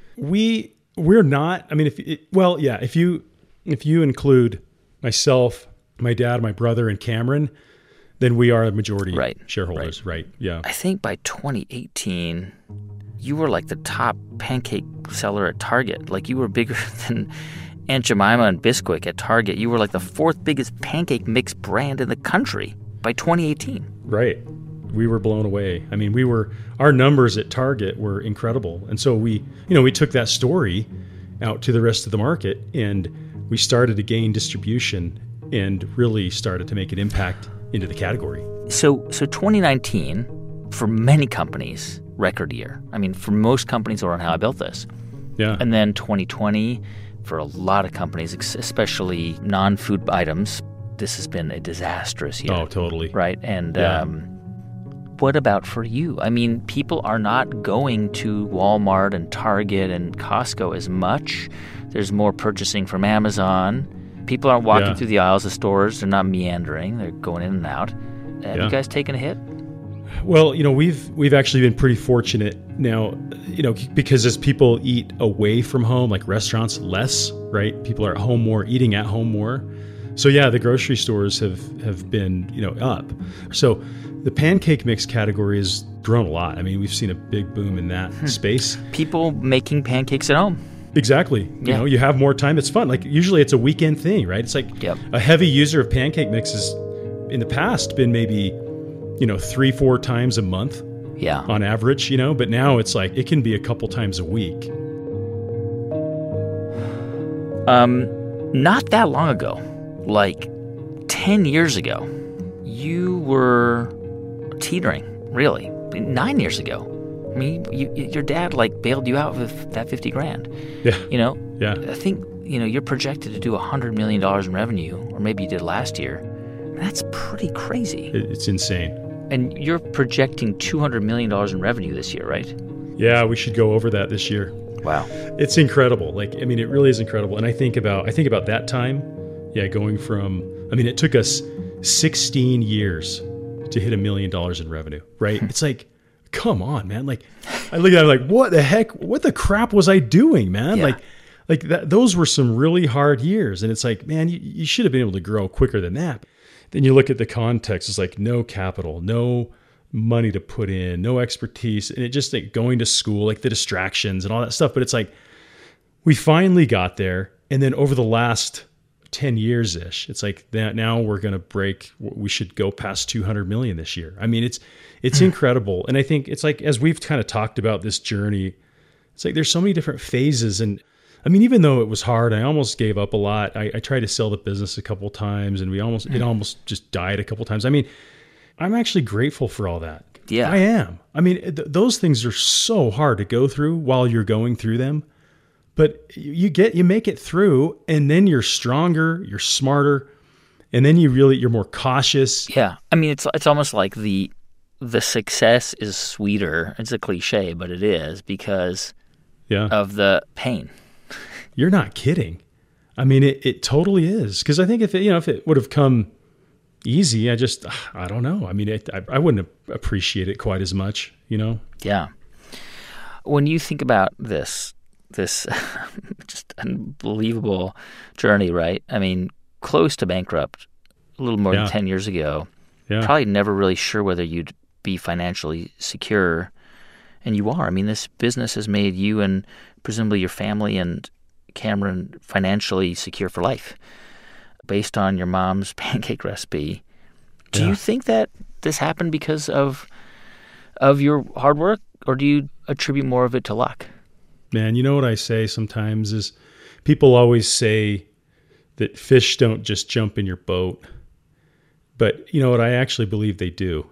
We're not. I mean, if you include myself, my dad, my brother, and Cameron, then we are the majority shareholders, right? Yeah. I think by 2018, you were like the top pancake seller at Target. Like, you were bigger than Aunt Jemima and Bisquick at Target. You were like the fourth biggest pancake mix brand in the country by 2018. Right. We were blown away. I mean, our numbers at Target were incredible. And so we took that story out to the rest of the market, and we started to gain distribution and really started to make an impact into the category. So 2019, for many companies, record year. I mean, for most companies around How I Built This. Yeah. And then 2020, for a lot of companies, especially non-food items, this has been a disastrous year. Oh, totally. Right? And what about for you? I mean, people are not going to Walmart and Target and Costco as much. There's more purchasing from Amazon. People aren't walking through the aisles of stores. They're not meandering. They're going in and out. Have you guys taken a hit? Well, we've actually been pretty fortunate now, because as people eat away from home, like restaurants, less, right? People are at home more, eating at home more. So yeah, the grocery stores have been, up. So the pancake mix category has grown a lot. I mean, we've seen a big boom in that space. People making pancakes at home. Exactly. Yeah. You have more time. It's fun. Like, usually it's a weekend thing, right? It's like a heavy user of pancake mixes in the past been maybe 3-4 times a month on average, but now it's like it can be a couple times a week. Not that long ago, like 10 years ago, you were teetering, really. 9 years ago. I mean, your dad bailed you out with that $50,000. Yeah. Yeah. I think, you're projected to do $100 million in revenue, or maybe you did last year. That's pretty crazy. It's insane. And you're projecting $200 million in revenue this year, right? Yeah, we should go over that this year. Wow. It's incredible. It really is incredible. And I think about that time, going from, it took us 16 years to hit $1 million in revenue, right? It's like, come on, man. I look at it like, what the heck? What the crap was I doing, man? Yeah. Like that, those were some really hard years. And it's like, man, you should have been able to grow quicker than that. Then you look at the context, it's like no capital, no money to put in, no expertise. And it just going to school, like the distractions and all that stuff. But it's like, we finally got there. And then over the last 10 years-ish, it's like that now we're going to we should go past 200 million this year. I mean, it's incredible. And I think it's like, as we've kind of talked about this journey, it's like there's so many different phases. And even though it was hard, I almost gave up a lot. I tried to sell the business a couple of times, and it almost just died a couple of times. I'm actually grateful for all that. Yeah, I am. Those things are so hard to go through while you're going through them, but you make it through, and then you're stronger, you're smarter, and then you're more cautious. Yeah, it's almost like the success is sweeter. It's a cliche, but it is because of the pain. You're not kidding. I mean, it totally is. Because I think if it would have come easy, I don't know. I mean, I wouldn't appreciate it quite as much, Yeah. When you think about this just unbelievable journey, right? I mean, close to bankrupt a little more than 10 years ago. Yeah. Probably never really sure whether you'd be financially secure. And you are. I mean, this business has made you and presumably your family and Cameron financially secure for life based on your mom's pancake recipe. Do you think that this happened because of your hard work, or do you attribute more of it to luck? Man, you know what I say sometimes is people always say that fish don't just jump in your boat. But you know what? I actually believe they do.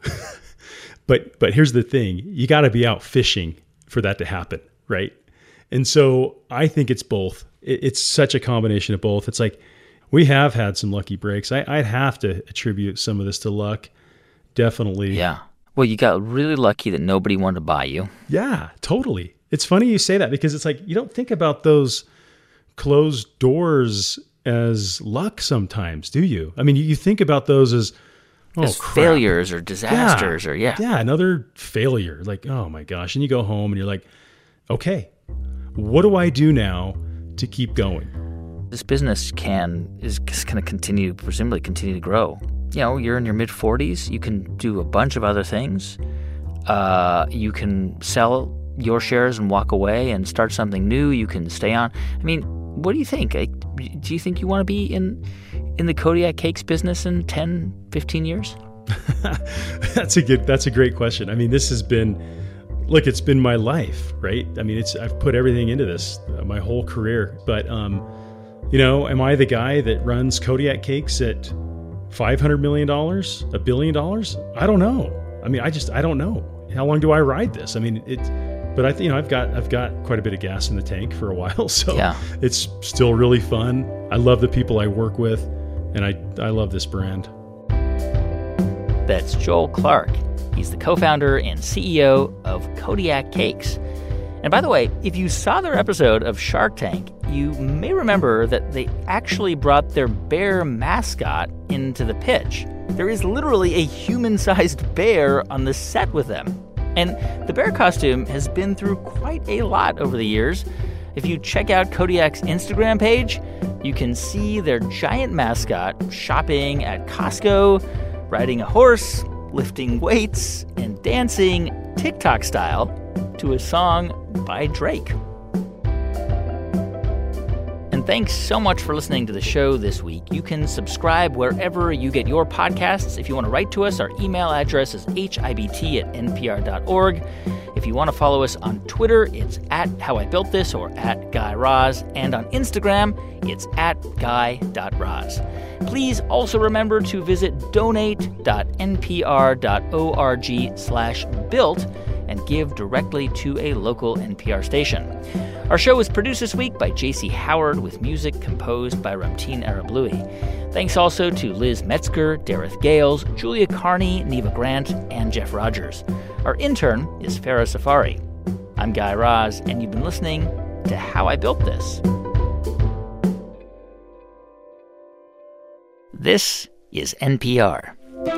But here's the thing. You got to be out fishing for that to happen, right? And so I think it's both. It's such a combination of both. It's like we have had some lucky breaks. I'd have to attribute some of this to luck. Definitely. Yeah. Well, you got really lucky that nobody wanted to buy you. Yeah, totally. It's funny you say that because it's like you don't think about those closed doors as luck sometimes, do you? I mean, you think about those as failures or disasters another failure. Like, oh my gosh. And you go home and you're like, okay, what do I do now to keep going? This business is going to presumably continue to grow. You're in your mid-40s. You can do a bunch of other things. You can sell your shares and walk away and start something new. You can stay on. I mean, what do you think? Do you think you want to be in the Kodiak Cakes business in 10, 15 years? That's a great question. I mean, this has been, it's been my life, right? I mean, I've put everything into this, my whole career. But, am I the guy that runs Kodiak Cakes at $500 million, $1 billion? I don't know. I mean, I don't know. How long do I ride this? I mean, but I've got quite a bit of gas in the tank for a while, so it's still really fun. I love the people I work with, and I love this brand. That's Joel Clark. He's the co-founder and CEO of Kodiak Cakes. And by the way, if you saw their episode of Shark Tank, you may remember that they actually brought their bear mascot into the pitch. There is literally a human-sized bear on the set with them. And the bear costume has been through quite a lot over the years. If you check out Kodiak's Instagram page, you can see their giant mascot shopping at Costco, riding a horse, lifting weights, and dancing TikTok style to a song by Drake. And thanks so much for listening to the show this week. You can subscribe wherever you get your podcasts. If you want to write to us, our email address is hibt@npr.org. If you want to follow us on Twitter, it's @HowIBuiltThis or @GuyRaz. And on Instagram, it's @guy.raz. Please also remember to visit donate.npr.org/built and give directly to a local NPR station. Our show was produced this week by J.C. Howard with music composed by Ramtin Arablouei. Thanks also to Liz Metzger, Dareth Gales, Julia Carney, Neva Grant, and Jeff Rogers. Our intern is Farah Safari. I'm Guy Raz, and you've been listening to How I Built This. This is NPR.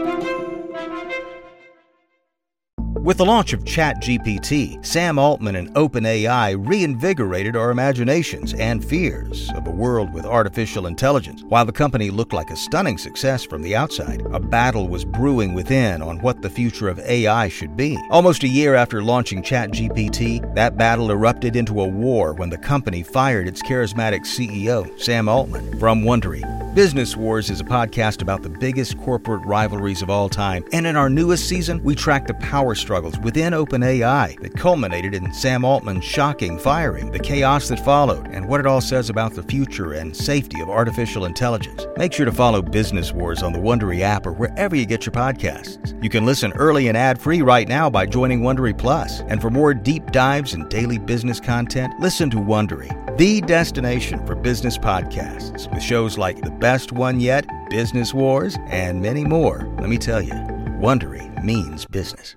With the launch of ChatGPT, Sam Altman and OpenAI reinvigorated our imaginations and fears of a world with artificial intelligence. While the company looked like a stunning success from the outside, a battle was brewing within on what the future of AI should be. Almost a year after launching ChatGPT, that battle erupted into a war when the company fired its charismatic CEO, Sam Altman, from Wondery. Business Wars is a podcast about the biggest corporate rivalries of all time, and in our newest season, we track the power struggles within OpenAI that culminated in Sam Altman's shocking firing, the chaos that followed, and what it all says about the future and safety of artificial intelligence. Make sure to follow Business Wars on the Wondery app or wherever you get your podcasts. You can listen early and ad-free right now by joining Wondery Plus. And for more deep dives and daily business content, listen to Wondery, the destination for business podcasts, with shows like The Best One Yet, Business Wars, and many more. Let me tell you, Wondery means business.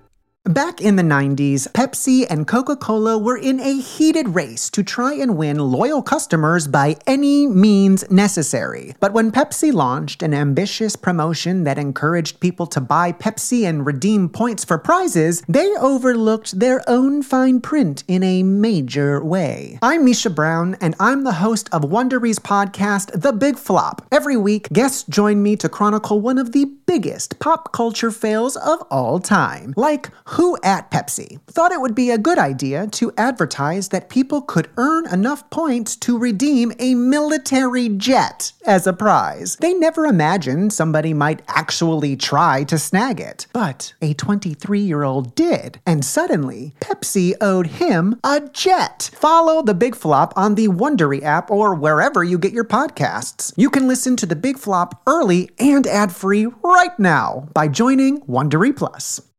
Back in the 90s, Pepsi and Coca-Cola were in a heated race to try and win loyal customers by any means necessary. But when Pepsi launched an ambitious promotion that encouraged people to buy Pepsi and redeem points for prizes, they overlooked their own fine print in a major way. I'm Misha Brown, and I'm the host of Wondery's podcast, The Big Flop. Every week, guests join me to chronicle one of the biggest pop culture fails of all time. Like, who at Pepsi thought it would be a good idea to advertise that people could earn enough points to redeem a military jet as a prize? They never imagined somebody might actually try to snag it. But a 23-year-old did, and suddenly, Pepsi owed him a jet. Follow The Big Flop on the Wondery app or wherever you get your podcasts. You can listen to The Big Flop early and ad-free right now by joining Wondery Plus.